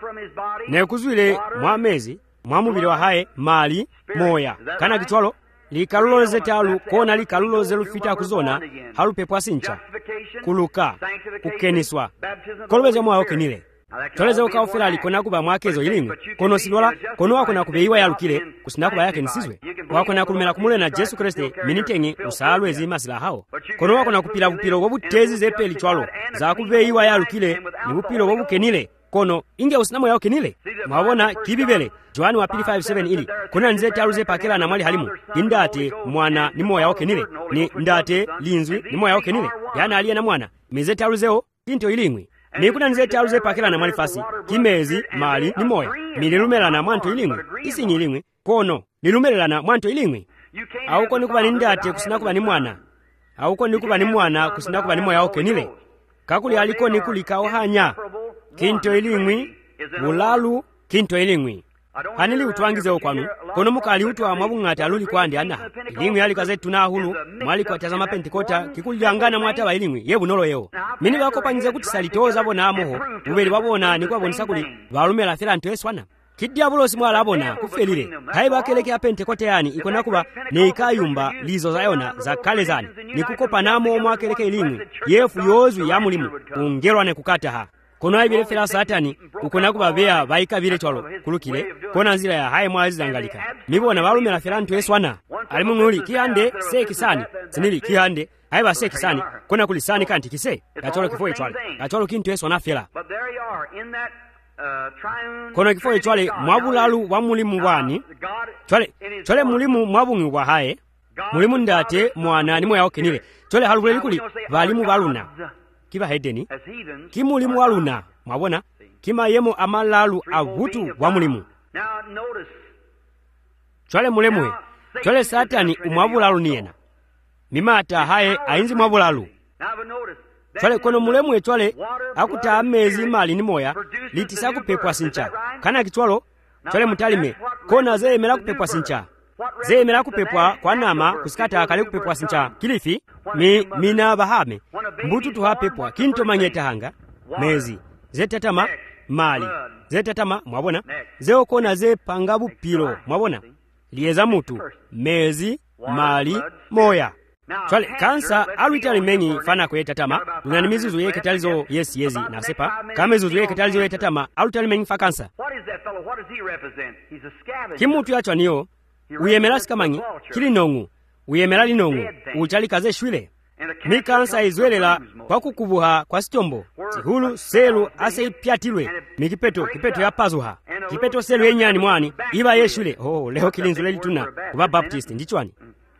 Speaker 1: nekuzwile mwamezi mwamubili wa haye mali moya kana kichwalo likalulo zetalu kona likalulo zelufita kuzona halupepo asincha kuluka kukeniswa kolweza mwa okenile toleze ukaufela alikona kuba mwakezo ilimwe kono silwala kono wakona kubeiwa yalukile kusina kuba yake nisizwe wakona kulumela kumule na Yesu Kristo minitengi usalwe zima sila hao kono wakona kupila bupilo wobutezi zepeli chwalo za kubeiwa yalukile ni bupilo wobukenile kono inge usinamo yao kenile mwabona kibibele Joani wa pili 5:7 ili kuna nzete aluze pakela na mali halimu indate mwana ni moya yao kenile ni ndate linzwi ni moya yao kenile yana aliye na mwana mizete aluzeo kinto ilimwe nikuna nzete aluze pakela na mali fasi kimezi mali ni moya mililumela na mwanto ilimwe isinyi ilimwe kono nilumela na mwanto ilimwe auko nikuba nindate kusina kuba ni mwana auko nikuba ni mwana kusina kuba ni moya yao kenile kakuli aliko nikulika hanya kinto ilimwe bulalu kinto ilimwe hanili utwangize okwanu kono mukali utwa mwabungata aluli kwandi ana ilimwe alikaze tunahulu mwali kwa tazama pentekota kikulyangana mwata wa ilimwe yebu nolo yeo mini bakopanyize kuti salitoza bona amoho ubeli babona ni kwabonisa kuli balumela fela ntweswana kidiabulo simwala abona kufelire haiba keleke pentekote yani ikona kuba neikayumba lizo zayona za kale zani nikukopa namo mwakeleke ilimwe yefu yozwi ya mulimu ungerwa ne kukata ha kono aibile fela satani ukona kuba bea baika bile chwalo kulukile kona nzira ya haye mwazi zangalika mibona balumela fela ntweswana alimunguli kiande sekisani sinili kiande haiba sekisani kona kulisani kanti kise gacholo kifo echwale gacholo kintweswana fela kono kifo echwale mwabulalu wa mulimu wani chwale mulimu mwabungi wa haye mulimu ndate mwana ni moya okenile chwale halubule likuli balimu baluna kiba hedeni kimulimu waluna mwabona kima yemo amalalu avutu wa mulimu chwale mulemwe chwale satani umwabulalu niyena mimata haye ainzi mwabulalu chwale kono mulemwe chwale akuta amezi mali ni moya litisa kupepwa sincha kana kichwalo chwale mutalime kona zeemera kupepwa sincha zeemera kupepwa kwa nama kusikata akale kupepwa sincha kilifi mina bahame mbutu tuhapepwa kinto manyeta hanga mezi zetatama mali zetatama mwabona zeo kona ze pangabu pilo mwabona lieza mutu mezi mali moya chwale kansa alwitali mengi fana kwetatama lunanimizuzu yeke talizo yezi na sepa kamezuzu yeke talizo yetatama alwitali mengi fa kansa kimutu yacho niyo uyemela sikamanyi kili nongu uyemela linongu uchali kaze shwile mi kansa izwelela kwa kukubuha kwa sitombo sihulu selu ase ipyatilwe mikipeto ya pazuha kipeto selu yenyani mwani iba yeshwile leo kilinzo leli tuna kuba Baptist ndichwani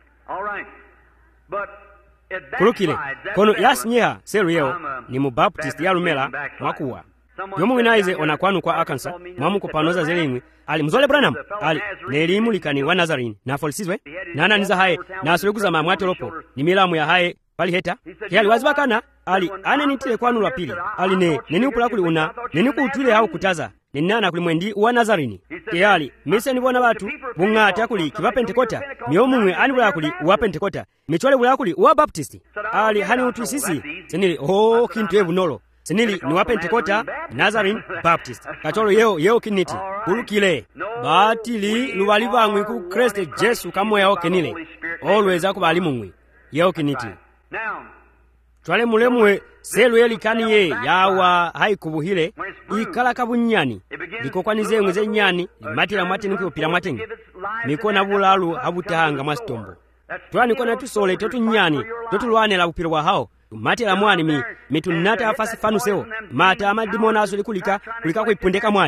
Speaker 1: kulukile kono yasinyeha selu yeo ni mu Baptist ya lumela mwakuwa yomu winaize onakwanu kwa Arkansas mwamu kupanoza zelimwe ali mzole Branham ali nelimu likani wa Nazarene na folisizwe nana niza haye na asulekuza mamwate lopo ni milamu ya haye pali heta yali wazibakana ali ane nitile kwanu la pili ali neni upula kuli una neni kuutule hau kutaza ninana kuli mwendi wa Nazarene yali mise nibona batu bungata kuli kiba Pentekota miomumwe ani bula kuli wa Pentekota michole bula kuli wa Baptist ali hani utu sisi senili kintu evu nolo senili ni wa Pentekota Nazarene Baptist kacholo yeo kiniti kulukile batili luwali bangwe ku Kristo Yesu kamoya okenile always akubali mungwe yeo kiniti chwale mulemwe selu yelikani ye yawa haikubuhile ikala kabunyani likokwanize ngweze nyani limatira mwateni kupira mwateni mikona bulalu habutahanga masitombo twani kona tusole totunyani totulwane la upiro wa hao matira mwani mitunata afasi fanu seo mata amadimona asuli kulika kuipundeka mwani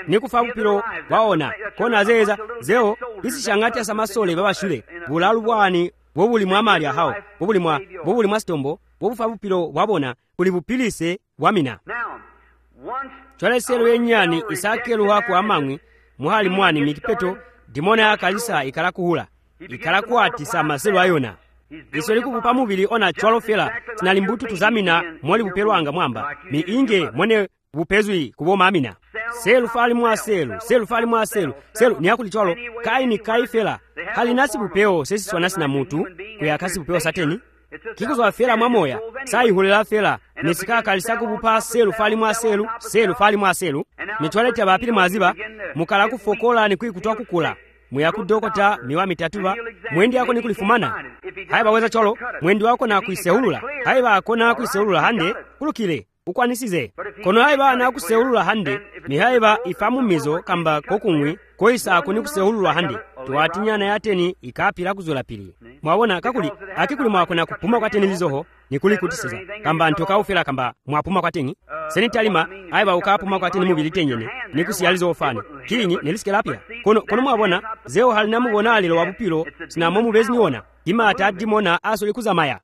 Speaker 1: nikufa bupilo bwaona kona zeza zeo isishangati asamasole babashule bulalu bwani bobuli mwamali ahawo bobuli mwasitombo bobufa bupilo bwabona buli bupilise bwamina chwaleselo yenyani isakeluha kwa amangwi muhali mwani mikipeto dimona ya kalisa ikalakuhula ikalakuatisa maselo ayona isoli kupupa mubili ona chwalofela sinalimbutu tuzamina mwali bupelwanga mwamba mi inge mwene bupezwi kuboma amina selu fali mwa selu ni akuli chwalo kaini kaifela hali nasi bupeo sesi swanasi na mutu kuyakasi bupeo sateni kikuzwa fela mwamoya sai hulela fela nesika kalisa kupupa selu fali mwa selu mitwaleti abapili mwaziba mukala kufokola ni kuikutoa kukula muyakudokota miwa mitatuba mwendi yako ni kulifumana haiba weza cholo mwendi wako na kuiseulula haiba akona kuiseulula hande kulukile ukwanisize kono haiba na kuseulula hande mi haiba ifamu mizo kamba kokungwi koisa akuni kuseulula hande tuwatinyana yateni ikapila kuzola pili mwabona kakuli akikuli mwakona kupuma kwa teni lizoho ni kuli kutisiza kamba ntoka ufela kamba mwapuma kwa teni senitalima haiba ukapuma kwa teni mubili tenyene ni kusiyalizo ofani kinyi nilisikela pia kono mwabona zeo halina mubona alilo wabupilo sina momu bezi niona ima atadimona asoli kuzamaya.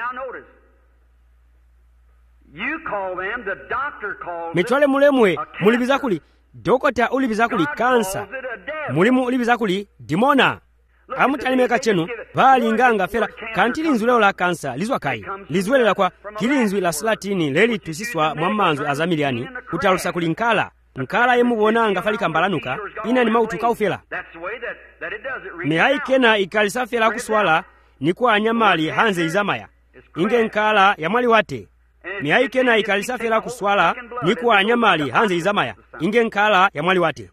Speaker 1: Mitwale mulemwe mulibizakuli dokota ulibizakuli kansa mulimu ulibizakuli dimona amutalimeka chenu balinganga fela kantilinzu leo la kansa lizwa kai lizwelela kwa kilinzu la Slatini leli tusiswa mwamanzu azamiliani kutalusa kulinkala nkala yemubonanga falika mbalanuka ina ni mautu kaufela mihaikena ikalisa fela kuswala ni kwa anyamali hanze izamaya inge nkala ya mwali wate mihaikena ikalisa fela kuswala ni kwa anyamali hanze izamaya inge nkala ya mwali wate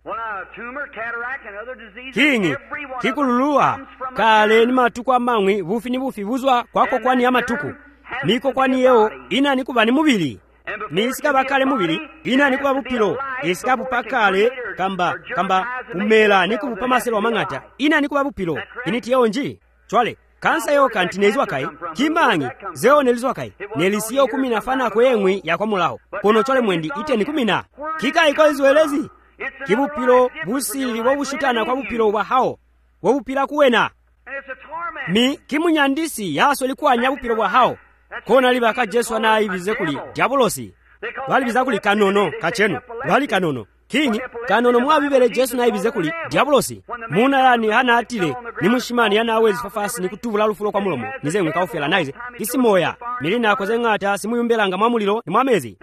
Speaker 1: kingi kikululua kale ni matuku amangwi bufi ni bufi buzwa kwako kwani ya matuku niko kwani yeo ina ni kuba ni mubili nisika bakale mubili ina ni kuba bupilo isika bupakale kamba umela ni kubupa maselo mangata ina ni kuba bupilo initi yeo nji chwale kansa yo kantinezwa kai kimbangi zeo nelizwa kai nelisiyo 10 nafana kwengwi ya kwa mulaho kono chwale mwendi ite ni 10 kika iko izwelezi kibupilo busili wobushitana kwa bupilo wa hao wobupila kuwena mi kimunyandisi yaso likuwa nyabupilo wa hao kona libaka Jesu na ibize kuli diabolosi bali bizakuli kanono kachenu bali kanono kingi kanono mwabibele Jesu na ibize kuli diabolosi muna yani hana atile ni mushimani yana awezi fafasi ni kutubula lufulo kwa mulomo nize mwikaufela naize isi moya milina akoze ngata simuyumbelanga mwamulilo ni mwamezi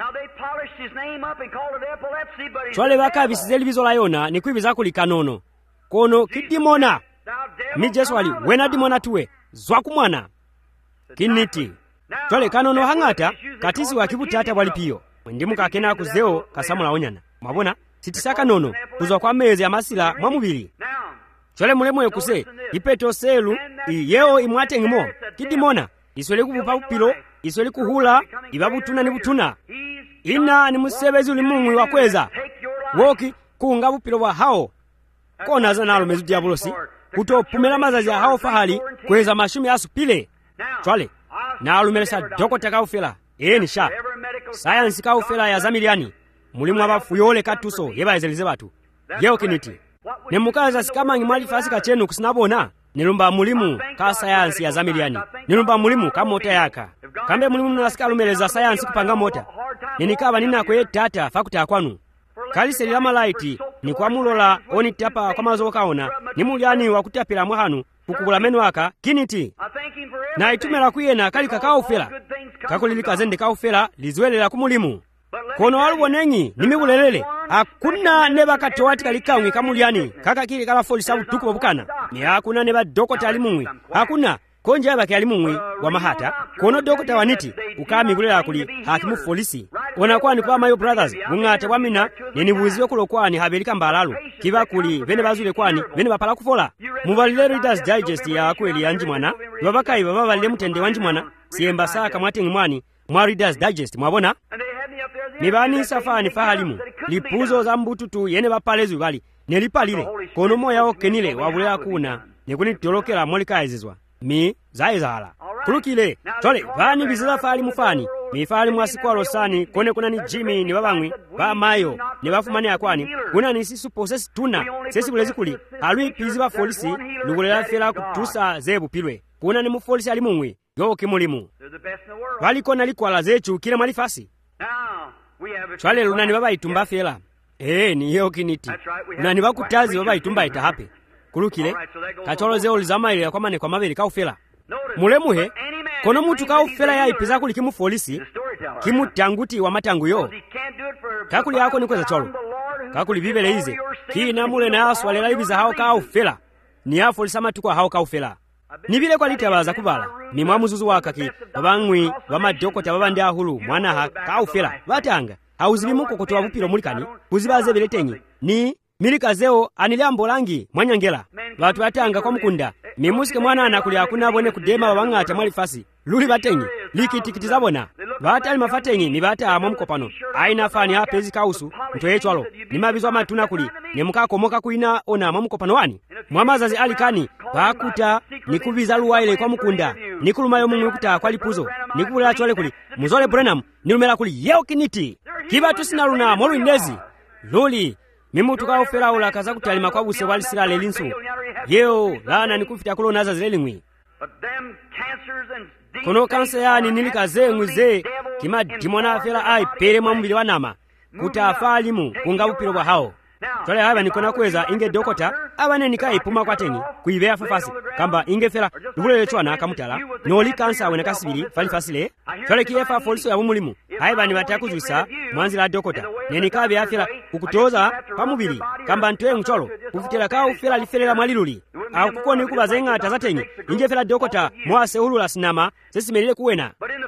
Speaker 1: chwale baka bisizeli bizola yona ni kwibiza kuli kanono kono kidimona mi Jesu ali wena dimona tuwe zwakumwana kiniti chwale kanono hangata katisi wa kibutata walipiyo mwendimuka kena kuzeo kasamula onyana mwabona sitisaka nono kuzwa kwa mezi ya masila mwamubili chwale mulemwe kuse ipeto selu yeo imwate ngimo kidimona iswele kubupa upilo iswele kuhula ibabutuna ni butuna ina ni musebezi ulimungwi wa kweza woki kuunga bupilo wa hao kona za nalo mezu diabolosi kutopumela mazazi ya hao fahali kweza mashumi ya supile chwale na alumelesa dokota kaufela ni sha science kaufela ya zamiliani mulimu abafu yole katuso yeba ezelize batu yeo kiniti nemukaza sikamangi mwali fasika chenu kusinabona nilumba mulimu ka science ya zamiliani nilumba mulimu ka mota yaka kambe mulimu nasika lumeleza science kupanga mota ninikaba nina kwe tata fakuta kwanu kalise lila malaiti ni kwa mulola oni tapa kwa mazo kaona ni muliani wakutapila mwahanu kukubula menu waka kiniti na itumela kuyena kali kakaufela kakulilika zende kaufela lizwelela kumulimu kono walubo nengi nimibulelele akuna neba katowati kalikaungi kamuliani kaka kili kala foli sabu tuku wabukana ni hakuna neba dokota alimungwi hakuna konja yabaki alimungwi wa mahata kono dokota waniti ukami gulela kuli hakimu folisi wanakuwa ni kwa mayo brothers mungate wamina ninibuziwe kulo kwani habelika mbalalu kiba kuli vene bazule kwani vene bapala kufola mubalile Reader's Digest ya kweli yanji mwana babaka iba babalile mutende wanji mwana siemba saka mwatengi mwani mwa Reader's Digest mwabona nibani safani fahalimu lipuzo za mbututu yene bapalezi bali nelipalile kono moya okenile wabulea kuna nekuni tolokela molika ezizwa mi zaizala kulukile chole vani biziza fali mufani mifali mwasiku losani kone kuna ni Jimmy ni babangwi ba mayo ni bafumani akwani kuna ni sisu posesi tuna sesi bulezi kuli alwi pizi ba folisi lugulela fela kutusa zebu pilwe kuna ni mufolisi ali mumwe yo kimulimu waliko nalikwala zechu kile malifasi chwale lunani baba itumba fela ni yo kiniti lunani bakutazi baba itumba itahape kulukile kacholo zeo lizamaile kwa mane kwa mabeli kaufela mulemuhe kono mutu kaufela ya ipiza kuli kimu folisi kimu tanguti wa matangu yo kakuli yako ni kweza cholo kakuli bibele ize kina mule na aswalela ibiza hao kaufela ni ya folisa matukwa hao kaufela nibile kwa litabaza kubala ni mwamuzuzu wakaki babangwi bamadokota babandi ahulu mwana ha kaufela batanga hauzilimuko kutoa bupiro mulikani kuzibaze biletenyi ni milika zeo anilambo langi mwanyangela watu batanga kwa mkunda mimusike mwana anakuli akuna bone kudema babangata mwalifasi luli batenyi likitikiti zabona batali mafatenyi ni bata amwa mkopano aina fani hapezi kausu ntoye chwalo ni mabizwa matuna kuli ni mukako moka kuina ona amwa mkopano wani mwamazazi alikani bakuta nikubiza luwaile kwa mkunda nikulumayo mumwe kuta kwa lipuzo nikubula chwale kuli muzole Branham nilumela kuli yeo kiniti kiba tusina luna molu indezi luli mimutu kaufela ula kaza kutalima kwa buse wali sila lelinsu yeo lana nikufita kulo naza zilelingwi kono kansa yani nilikaze ngwize kima dimona afela ai pere mwambili wanama kutafalimu kunga upilo wa hao Tole haba nikona kweza inge dokota abane nikai puma kwa teni kuibea fafasi kamba inge fela dubule chwana kamutala noli kansa wena kasibiri fali fasile tole kiyefa folso ya umulimu haiba ni batakuzuisa mwanzi la dokota neni kabe afela kukutoza pamubiri kamba ntoe mcholo kufitela ka ufela lifelela mwaliluli akukoni kubazenga tazatenyi inge fela dokota mwase hulula sinama sesimelile kuwena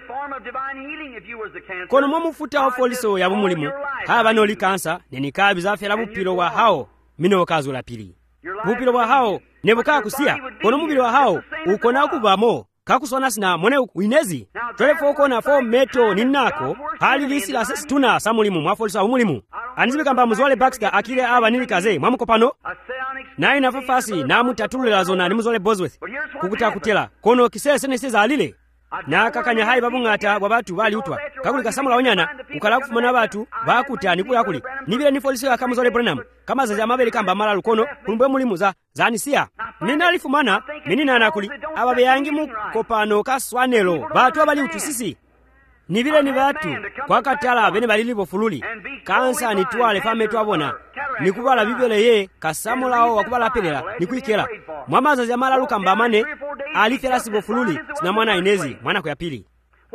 Speaker 1: kono mwamufuta ofoliso ya umulimu haba noli kansa neni kabe za fela bupilo wa hao mino kazo la pili bupilo wa hao nebuka kusia kono mubilo wa hao ukona kubamo kakusona sina mone uinezi tolefo kona fo meto ninako hali lisi la sisi tuna samulimu mwafolisa umulimu anizibe kamba muzole Baxter akile aba nilikaze mwamukopano na ina fafasi na mutatulula zona ni muzole Bosworth kukuta kutela kono kisese ne seza alile na kakanya hai babungata bwabatu bali utwa kakulika samula onyana ukala kufumana batu bakuta nikula kuli nibile ni folisi ya kamuzole Branham kama za mabeli kamba mala lukono kumbwe mulimu za anisia nina alifumana menina anakuli ababe yangi mukopano kaswanelo batu abali utusisi nibile ni batu kwa katala bene balilibo fululi kansa ni twale fame twabona nikubala bibele ye kasamulao wakubala pelela nikuikela mwamaza za mala lukamba mane alifela sibo fululi sina mwana inezi mwana kwa pili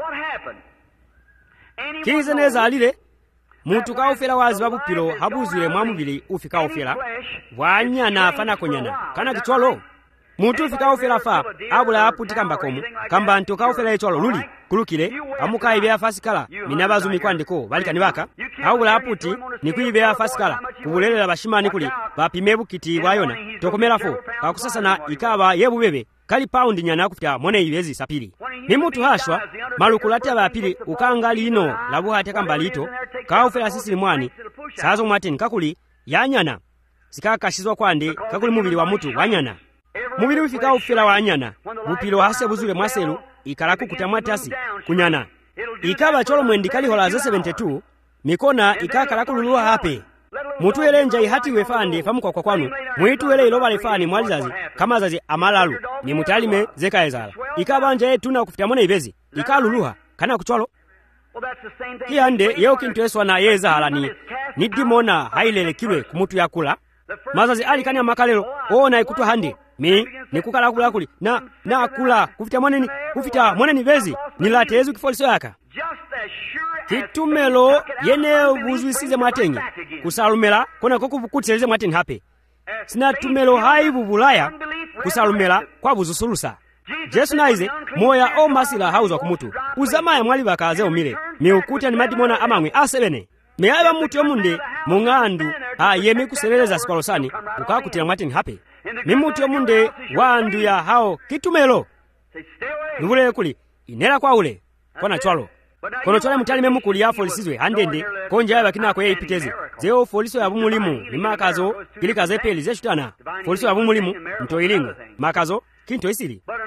Speaker 1: kize neza alile mutu kaufela wazi babupilo habuzule mwamubili ufika ufela wanyana afana konyana kana kicholo mutu ufika ufela fa abula aputi kamba komu kamba ntoka ufela echolo luli kulukile amuka ibea fasikala minabazu mikwandiko balika nibaka abula aputi nikuibea fasikala kubulelela bashimani kuli bapimebu kiti bwayona tokomera fo kakusasa na ikaba yebubebe kali paundi nyana kufita mone ibezi sapili nimutu hashwa malukulata bapili ukangali ino labu hate kambalito kaufela sisi mwani sazo mwateni kakuli yanyana sikakashizwa kwande kakuli mubili wa mutu wanyana mubili ufika ufela wanyana mupilo hase buzule mwaselu ikalaku kutamwatasi kunyana ikaba cholo mwendikali hola za 72 mikona ikakalaku luluwa hape mutu elenja ihati wefande famu kwa kwanu mwitu ele iloba lefani mwalizazi kama zazi amalalu ni mutalime zeka ezala ikaba nje tuna kufita mone ibezi ikaluluha kana kucholo kiyande yeo kintu eswa na yeza halani nidimona hailele kiwe kumutu yakula mazazi alikani ya makalelo na ikutu handi mi nikukala kula kuli na kula kufita mone ni bezi nilatezu kifoliso yaka kitumelo yene buzwisize mwatenyi kusalumela kona kokubukutseleze mwateni hape sina tumelo hai bubulaya kusalumela kwa buzusulusa Jesu naize moya o masila hauza kumutu uzamaya mwali bakaze omile miukuta ni madimona amangwe asebene meaba mutu yomunde mungandu yemi kuseleleza sikolosani ukakutila mwateni hape mimutu yomunde wandu ya hao kitumelo nubule kuli inela kwa ule kona chwalo kono chwale mutali memukuli ya folisizwe handende konja ya bakina kwa ipitezi zeo foliso ya bumulimu ni makazo kilikaze peli zeshutana foliso ya bumulimu nto ilingo makazo kinto isili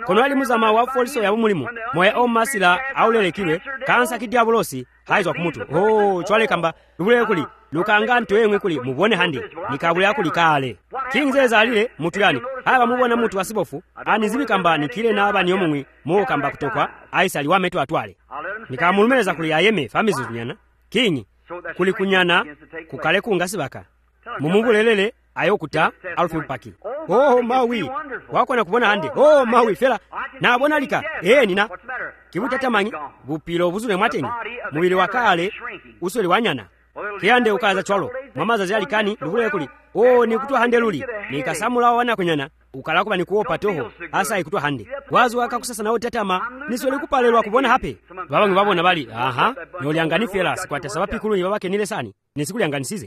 Speaker 1: kono ali muzama wa foliso ya bumulimu moya omasila aulelekilwe kansa kidiabolosi haizwa kumutu chwale kamba lubule kuli lukanga ntoyemwe kuli mubone handi nikabule akuli kale kingzeza alile mutu yani haba mubona mutu wasibofu anizibi kamba nikile na aba niyomumwi mo kamba kutokwa aisali wametu atwale nikamulumeleza kuli ayeme famizi tunyana kinyi kuli kunyana kukale kungasibaka mumungulelele ayokuta alufi upaki mawi wako na kubona hande mawi fela na bona lika nina kibuta tamanyi bupilo buzule mwateni mubili wakale usoli wanyana kiyande ukaza chwalo mamaza zalikani lubule kuli ni kutwa hande luli nikasamula wana kunyana ukalako bani kuopa toho asa ikutwa hande wazu wakakusasa nawo tatama nisoli kupalelwa kubona hape babangi babona bali noliangani fela sikwata sababu ikulu ni babake nile sani nisikulianganisize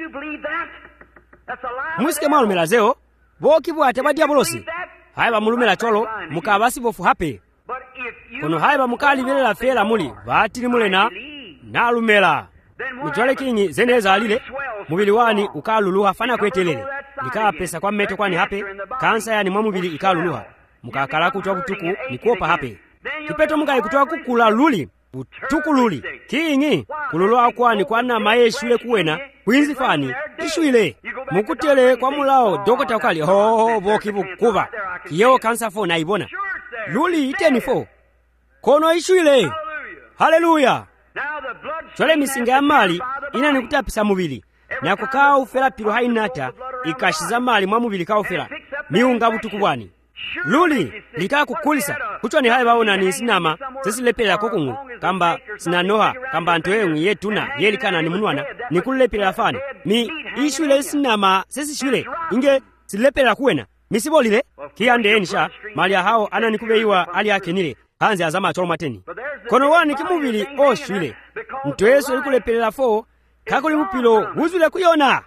Speaker 1: mwisike malumela zeo bokibwate badiabolosi haiba mulumela cholo mukabasi bofu hape kono haiba mukali velela fela muli vatili mulena nalumela mutwale kinyi zeneza alile mubili wani ukaluluha fana kwetelele nikaa pesa kwa mmeto kwani hape kansa yani mwa mubili ikaluluha mukakala kutwa kutuku nikuopa hape kipeto mungai kutwa kukula luli utuku luli kinyi kululuha kwani kwana maeshule kuwena kwinzi fani ishuile mukutele kwa mulao dokota ukali bokibu kuva kiyo kansa fo na ibona luli iteni fo kono ishuile haleluya chole misinga ya mali inani kutapisa mubili na kukaa ufela pilo hainata ikashiza mali mwa mubili ka ufela miunga butuku bwani luli likaa kukulisa kuchwa ni hai baona ni sinama sesilepela kokungu kamba sinanoha kamba antoyengu yetuna yelikana ni munwana nikulepela fani mi ishuile sinama sesishule inge silepela kuwena misibolile kiyande enisha mali ya hao ananikubeiwa ali yake nile hanzi azama cholo mateni kono wani kimubili shule mtoyeso likulepelela fo kakuli mupilo wuzule kuyona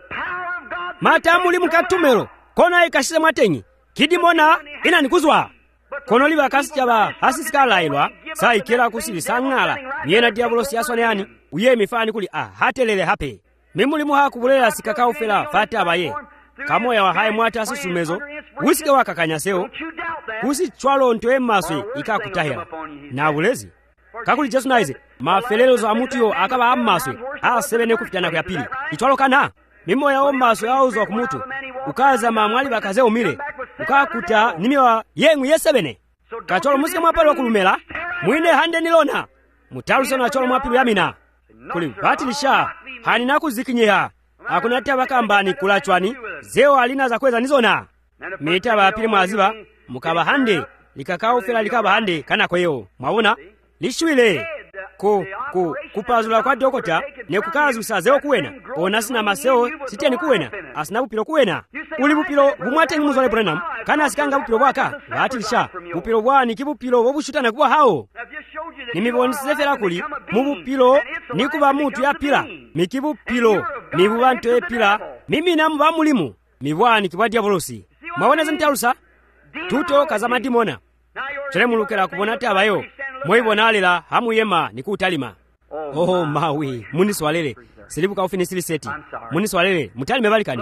Speaker 1: matamu limukatumelo kono ikashize matenyi kidimona inanikuzwa kono liba kasichaba hasisikalailwa saa ikela kusili sangala niena diabolosi aswane yani uye mifani kuli hatelele hape mimulimu hakubulela sikakau fela fata abaye kamoya wa hai mwata asisumezo wisike wakakanyaseo kusi chwalo ntoe maswe ikakutahela na bulezi kakuli jesu naize mafelelo za mutu yo akaba amaswe sebene kufitana kwa pili ichwalo kana mimo ya omaswe auzwa kumutu ukaza mamwali bakaze umile ukakuta nimiwa yengu yesebene kachwalo musike mwapali wa kulumela mwine hande nilona mutaluso na chwalo mwapilu yamina kuli batilisha hani nakuzikinyeha akunata bakambani kulachwani zeo alina za kweza nizona mita bapili mwaziba mukaba hande likakao fela likaba hande kana kweo mwabona lishwile kupazula kwa dokota ne kukazu sazeo kuwena ona sina maseo siteni kuwena asina bupilo kuwena uli bupilo bumwate ni muzole Branham kana asikanga bupilo bwaka batilisha bupilo bwani kibupilo bobushutana kuwa hao nimibonisize fela kuli mubupilo nikuba mutu ya pila mikibupilo mibubanto epila mimi na mba mulimu mibwani kibwa diabolosi mwaboneza mtalusa tuto kazamadimona chele mulukela kubona tabayo moibona alela hamuyema nikutalima mawi muniswalele silibuka ofini siliseti muniswalele mutalime balikani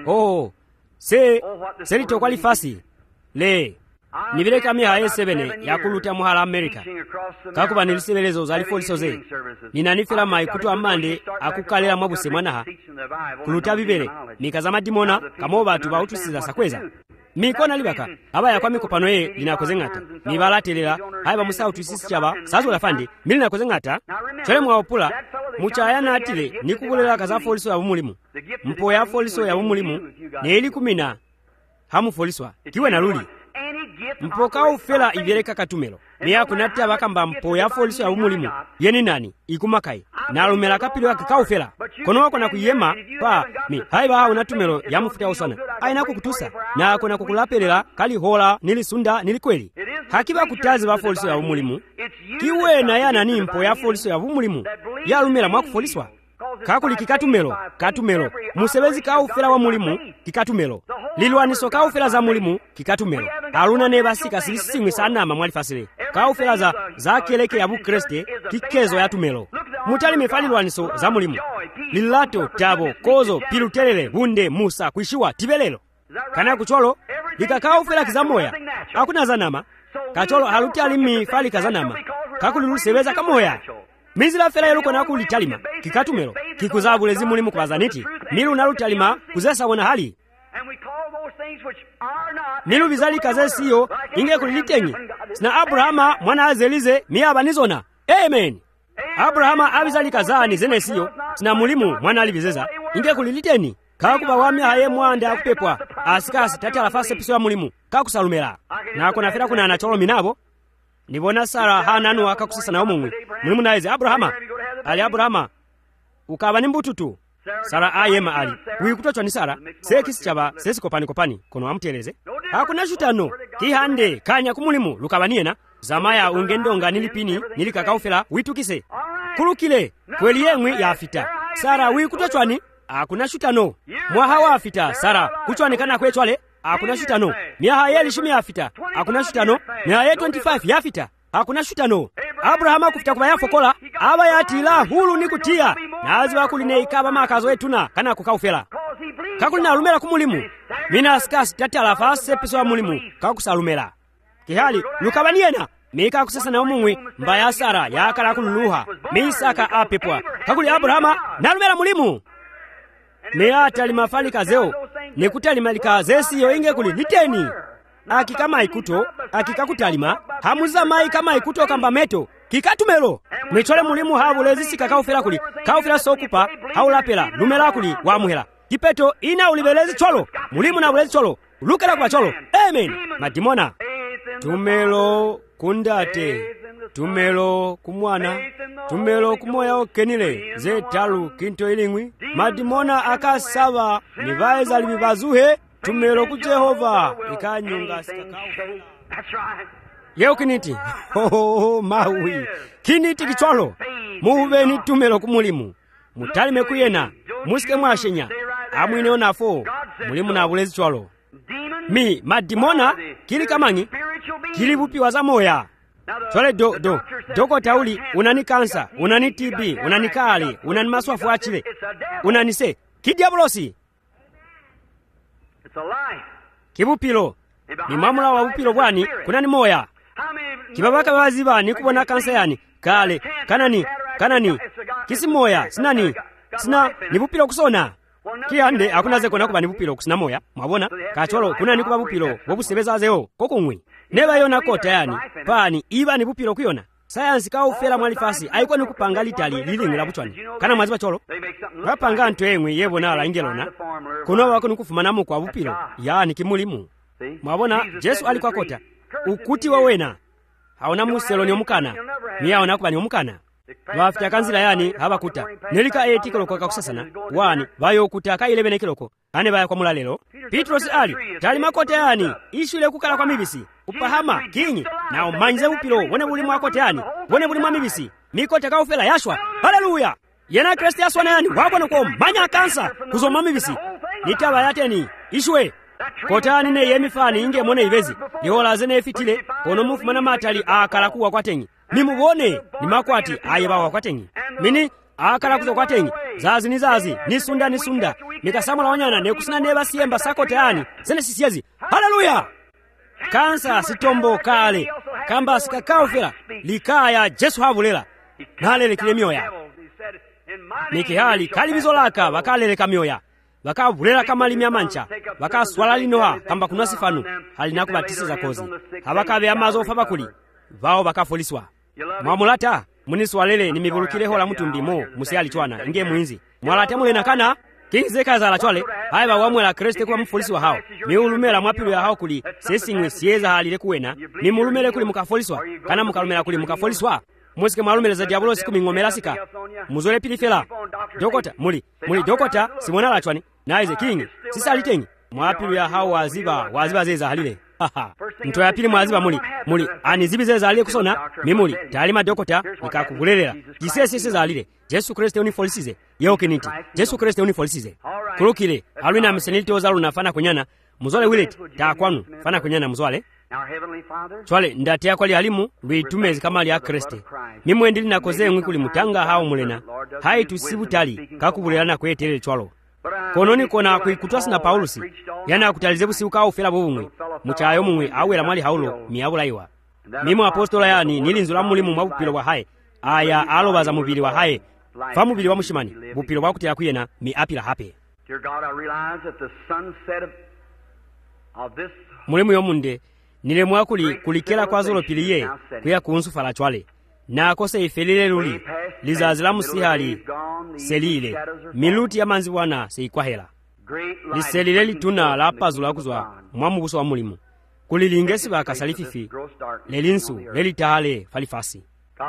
Speaker 1: selito kwali fasi le nibileka miha ye7 yakuluta muhala Amerika kakuba nilisebelezo zalifoliso ze ninanifela mai kutu amande akukalela mwabuse mwanaha kuluta bibele nikazamadimona kamo batu bautusiza sakweza mikona libaka abaya kwa mikopano ye linakozengata nibalatelela haiba musau tusisi chaba sazo lafandi milina kozengata chole mwapula muchayana atile nikubulela kaza foliso ya bumulimu mpo ya foliso ya bumulimu ne ili kumina hamu foliswa kiwe na luli mpoka ufela ivyeleka katumelo miya kunata bakamba mpo ya foliso ya bumulimu yeni nani ikumakai na lumela kapilo ya kikau fela kono wako na kuyema haiba hao natumelo ya mufuta osana aina kukutusa na kuna kukulapelela kali hola nilisunda nilikweli hakiba kutazi ba foliso ya bumulimu kiwe na yana ni mpo ya foliso ya bumulimu ya lumela mwaku foliswa kakuli katumelo musebezi ka ufela wa mulimu kikatumelo lilwaniso ka ufela za mulimu kikatumelo aluna nebasika silisimwe sana mamwali fasile ka ufela za keleke ya bukreste kikezo ya tumelo mutali mefali lwaniso za mulimu lilato tabo kozo pilutelele bunde musa kuishiwa tibelelo kana kucholo likakaufela kizamoya akuna zanama kacholo haluti alimi fali kazanama kakuliluseweza kamoya mizila fela yeluko na kulitalima kikatumelo kikuzabule zimulimu kubazaniti milu nalutalima kuzesa wona hali milu bizali kazesiyo inge kulilitenyi sina Abrahama mwana azelize miyaba nizona amen Abrahama abizali kazani zenesiyo sina mulimu mwana alibizeza inge kuliliteni kakuba wami haye mwanda akupepwa asikasi tati alafase piso ya mulimu kakusalumela nako nafera kuna anacholo minabo nibona Sara hananu akakusisa na omumwe mulimu naize Abrahama ukaba nimbututu Sara ayema ali wikutochwa ni Sara sekisi chaba sesi kopani kono amuteleze hakuna shutano kihande kanya kumulimu lukabaniena zamaya ungendonga nilipini nilikakaufela witukise kulukile kweli yemwe yafita Sara wikutochwani hakuna shutano mwaha wafita Sara kuchwanekana kwechwale hakuna shutano miaha yeli shumi yafita hakuna shutano miaha ye 25 yafita hakuna shutano Abrahama kufita kuba yafokola aba yatila hulu nikutia nazi wakuline ikaba makazo etuna kana kukaufela kakulina alumela kumulimu mina skasi tati alafase piso ya mulimu kakusalumela kihali lukabaniena mika kusasa na umumwi mbaya Sara yakala kululuha misaka apepwa kakuli Abrahama nalumela mulimu meata limafali kazeo nekuta limalika zesi yo inge kuli liteni akikama ikuto akikakutalima hamuza mai kama ikuto kamba meto kikatumelo mechole mulimu habulezi sikakaufela kuli kaufela sokupa haulapela lumela kuli wamuhela kipeto ina ulibelezi cholo mulimu na bulezi cholo lukela kwa cholo amen madimona tumelo kundate tumelo kumwana tumelo kumoya okenile zetalu kinto ilingwi madimona akasava nivaeza libibazuhe tumelo ku Jehova ikanyunga sikakau yeo kiniti maui kiniti kicholo muhuveni tumelo kumulimu mutalime kuyena musike mwashenya amwine onafo mulimu na bulezi cholo mi madimona kili kamangi kili bupiwa za moya chole doko tauli unani kansa unani TB unani kali unani maswafu achile unani kidiabolosi kibupilo ni mamula wa bupilo bwani kunani moya kibabaka waziba ni kubona kansa yani kale kanani kisi moya sina ni bupilo kusona kiyande akunaze kona kuba ni bupilo kusina moya mwabona kacholo kunani kuba bupilo bobusebeza zeo kokungwi neba yona kota yani pani iba ni bupilo kuyona sayansi kaufela mwalifasi aiko ni kupanga litali lilingila buchwani kana mwaziba cholo bapanga ntu emwe yebona ala ingelona kuno wako nikufumanamu kwa bupilo yani kimulimu mwabona Yesu alikuwa kota ukuti wawena haona muselo ni omukana miyaona kuba ni omukana bafita kanzila yani habakuta nelika etikolo kwa kusasana wani bayo kutaka ile benekiloko ane baya kwa mulalelo Petros ali tali makota yani ishule kukala kwa mibisi upahama kinyi na umanyize upilo wone buli mwakote yani wone buli mwamibisi mikota kaufela yashwa haleluya yena Kristo yaswa yani wabona ko manya kansa kuzoma mibisi nitaba yateni ishwe kotani ne yemifani inge mone ibezi yola zene efitile kono mufumana matali akala kuwa kwatenyi nimubone ni makwati ayebawa kwatenyi mini akala kuzo kwatenyi zazi nisunda nikasamula wanyana nekusina neba siemba sakote yani zene sisiezi haleluya kansa sitombo kale kamba sikakaufela likaya Yesu habulela nalele kile mioya nikihali kalibizo laka bakaleleka mioya bakabulela kama limya mancha bakaswala linoha kamba kuna sifanu halinaku batisiza kozi habakabe amazo fabakuli vao bakafoliswa mwamulata muniswalele nimibulukile hola mutumbimo musiali chwana inge muinzi mwalata mulena kana kingizeka za la chwale haiba wamwela Kristo kwa mfolisi wa hao miulumela mwapilu ya hao kuli sesingwe sieza halile kuwena nimulumele kuli mukafoliswa kana mukalumela kuli mukafoliswa musike mwalumele za diabolo siku mingomela sika muzole pilifela dokota muli dokota simona la chwani naize kingi sisa alitengi mwapilu ya hao waziba zeza halile mto ya pili mwaziba muli anizibi zeza halile kusona mimuli talima dokota nikakugulelela jisese za halile Yesu Kristo unifolisize yeo kiniti Yesu Kristo unifolisize kulukile alwina mseniliti ozalu nafana kunyana muzole wileti taakwanu fana kunyana muzwale chwale ndatea kwali halimu luitumezi kama ya Kristo mimwendili na koze ngwikuli mutanga hao mulena hai tusibutali kakubulelana kwetelele chwalo kononi kona kuikutwasi na Paulusi yana akutalize busiuka ufela bobumwe muchayo mumwe awela mwali haulo miyabulaiwa mimo apostola yani nilinzula mulimu mwa bupilo bwa haye aya alobaza mubili wa haye fa mubili wa mushimani bupilo bwa kutera kuyena mi apila hape. Mulimu yomunde nilemwa kulikela kwa zolo piliye kuya kunsu fala chwale na kose ifelile luli lizazila musihali selile miluti ya manzi wana seikwahela liselile lituna la pazula kuzwa mwamuguso wa mulimu kulilingesi bakasalififi lelinsu lelitahale falifasi.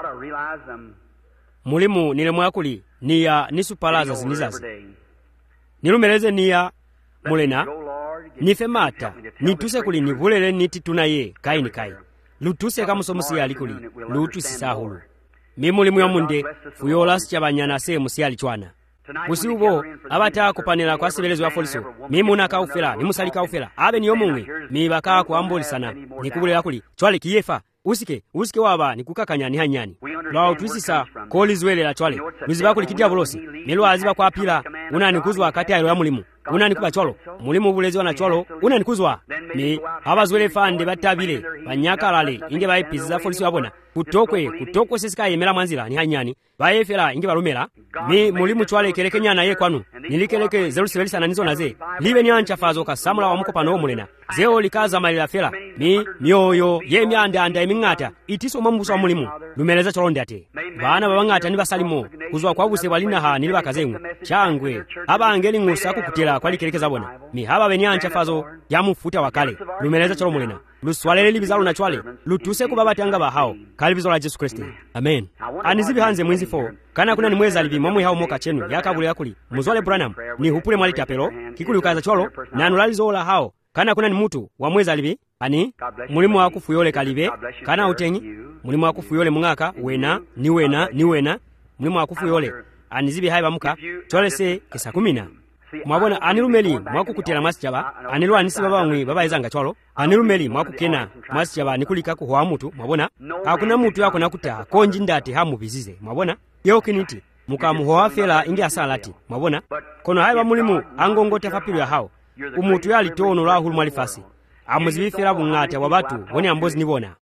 Speaker 1: Mulimu nilemwa kuli niya nisupalaza zinizazi nilumeleze niya mulena nife mata nituse kuli nivulele niti tunaye kai ni kai lutuse kamusomusi yali kuli lutu sisahulu mimulimu yomunde fuyola sichabanyana se musiyali chwana busi ubo abata kupanela kwa sebelezo ya foliso mimuna kaufela nimusalika ufela abe niyo mumwe mibaka kuamboli sana nikubulela kuli chwale kiyefa usike waba nikukakanya ni hanyani lwa utwisisa kolizwele la chwale luziba kuli kitia bolosi melo aziba kwa pila unanikuzwa kati ayo ya mulimu unanikuba chwalo mulimu bulezi wana chwalo unanikuzwa ni abazwele fande batabile banyakalale inge bayipiza folisi wabona kutokwe sisika yemela mwanzila ni hanyani bayefela inge balumela mi mulimu chwale kelekenya na ye kwanu nilikeleke zeruselisa na nizo naze libe nyancha fazo kasamula wa mukopano wo mulena zeo likaza malila fela mi myoyo ye myanda emingata itiso mamuso wa mulimu lumeleza cholonde ate bana babangata ni basalimo kuzwa kwa buse balina ha nili bakazengu changwe abangeli ngusa kukutela kwali kelekeza bona mi haba benyancha fazo yamufuta wakale lumeleza cholo mulena luswalele libizalo na chwale lutuse kubabatanga bahao kali bizola Yesu Kristo amen. Anizibi hanze mwezi 4 kana kuna ni mwezi alibi momwe hao moka chenu yakabule yakuli muzwale Branham ni hupule mwali tapelo kikuli ukaza cholo na nulalizola hao kana kuna ni mutu wa mwezi alibi ani mulimu wa kufuyole kalibe kana utenyi mulimu wa kufuyole mungaka wena mulimu wa kufuyole anizibi haiba muka chole se kisa 10 mwabona anilumeli mwakukutela masichaba anilu anisi baba mwi baba izanga cholo anilumeli mwakukena masichaba nikulika kuhwa mutu mwabona hakuna mutu yako nakuta konji ndate hamu bizize mwabona yeo kiniti mukamuhoa fela ingi asalati mwabona kono haiba mulimu angongote fapilu ya hao umutu yali tono la hulu malifasi amuzibifera bungata wabatu woni ambozi nibona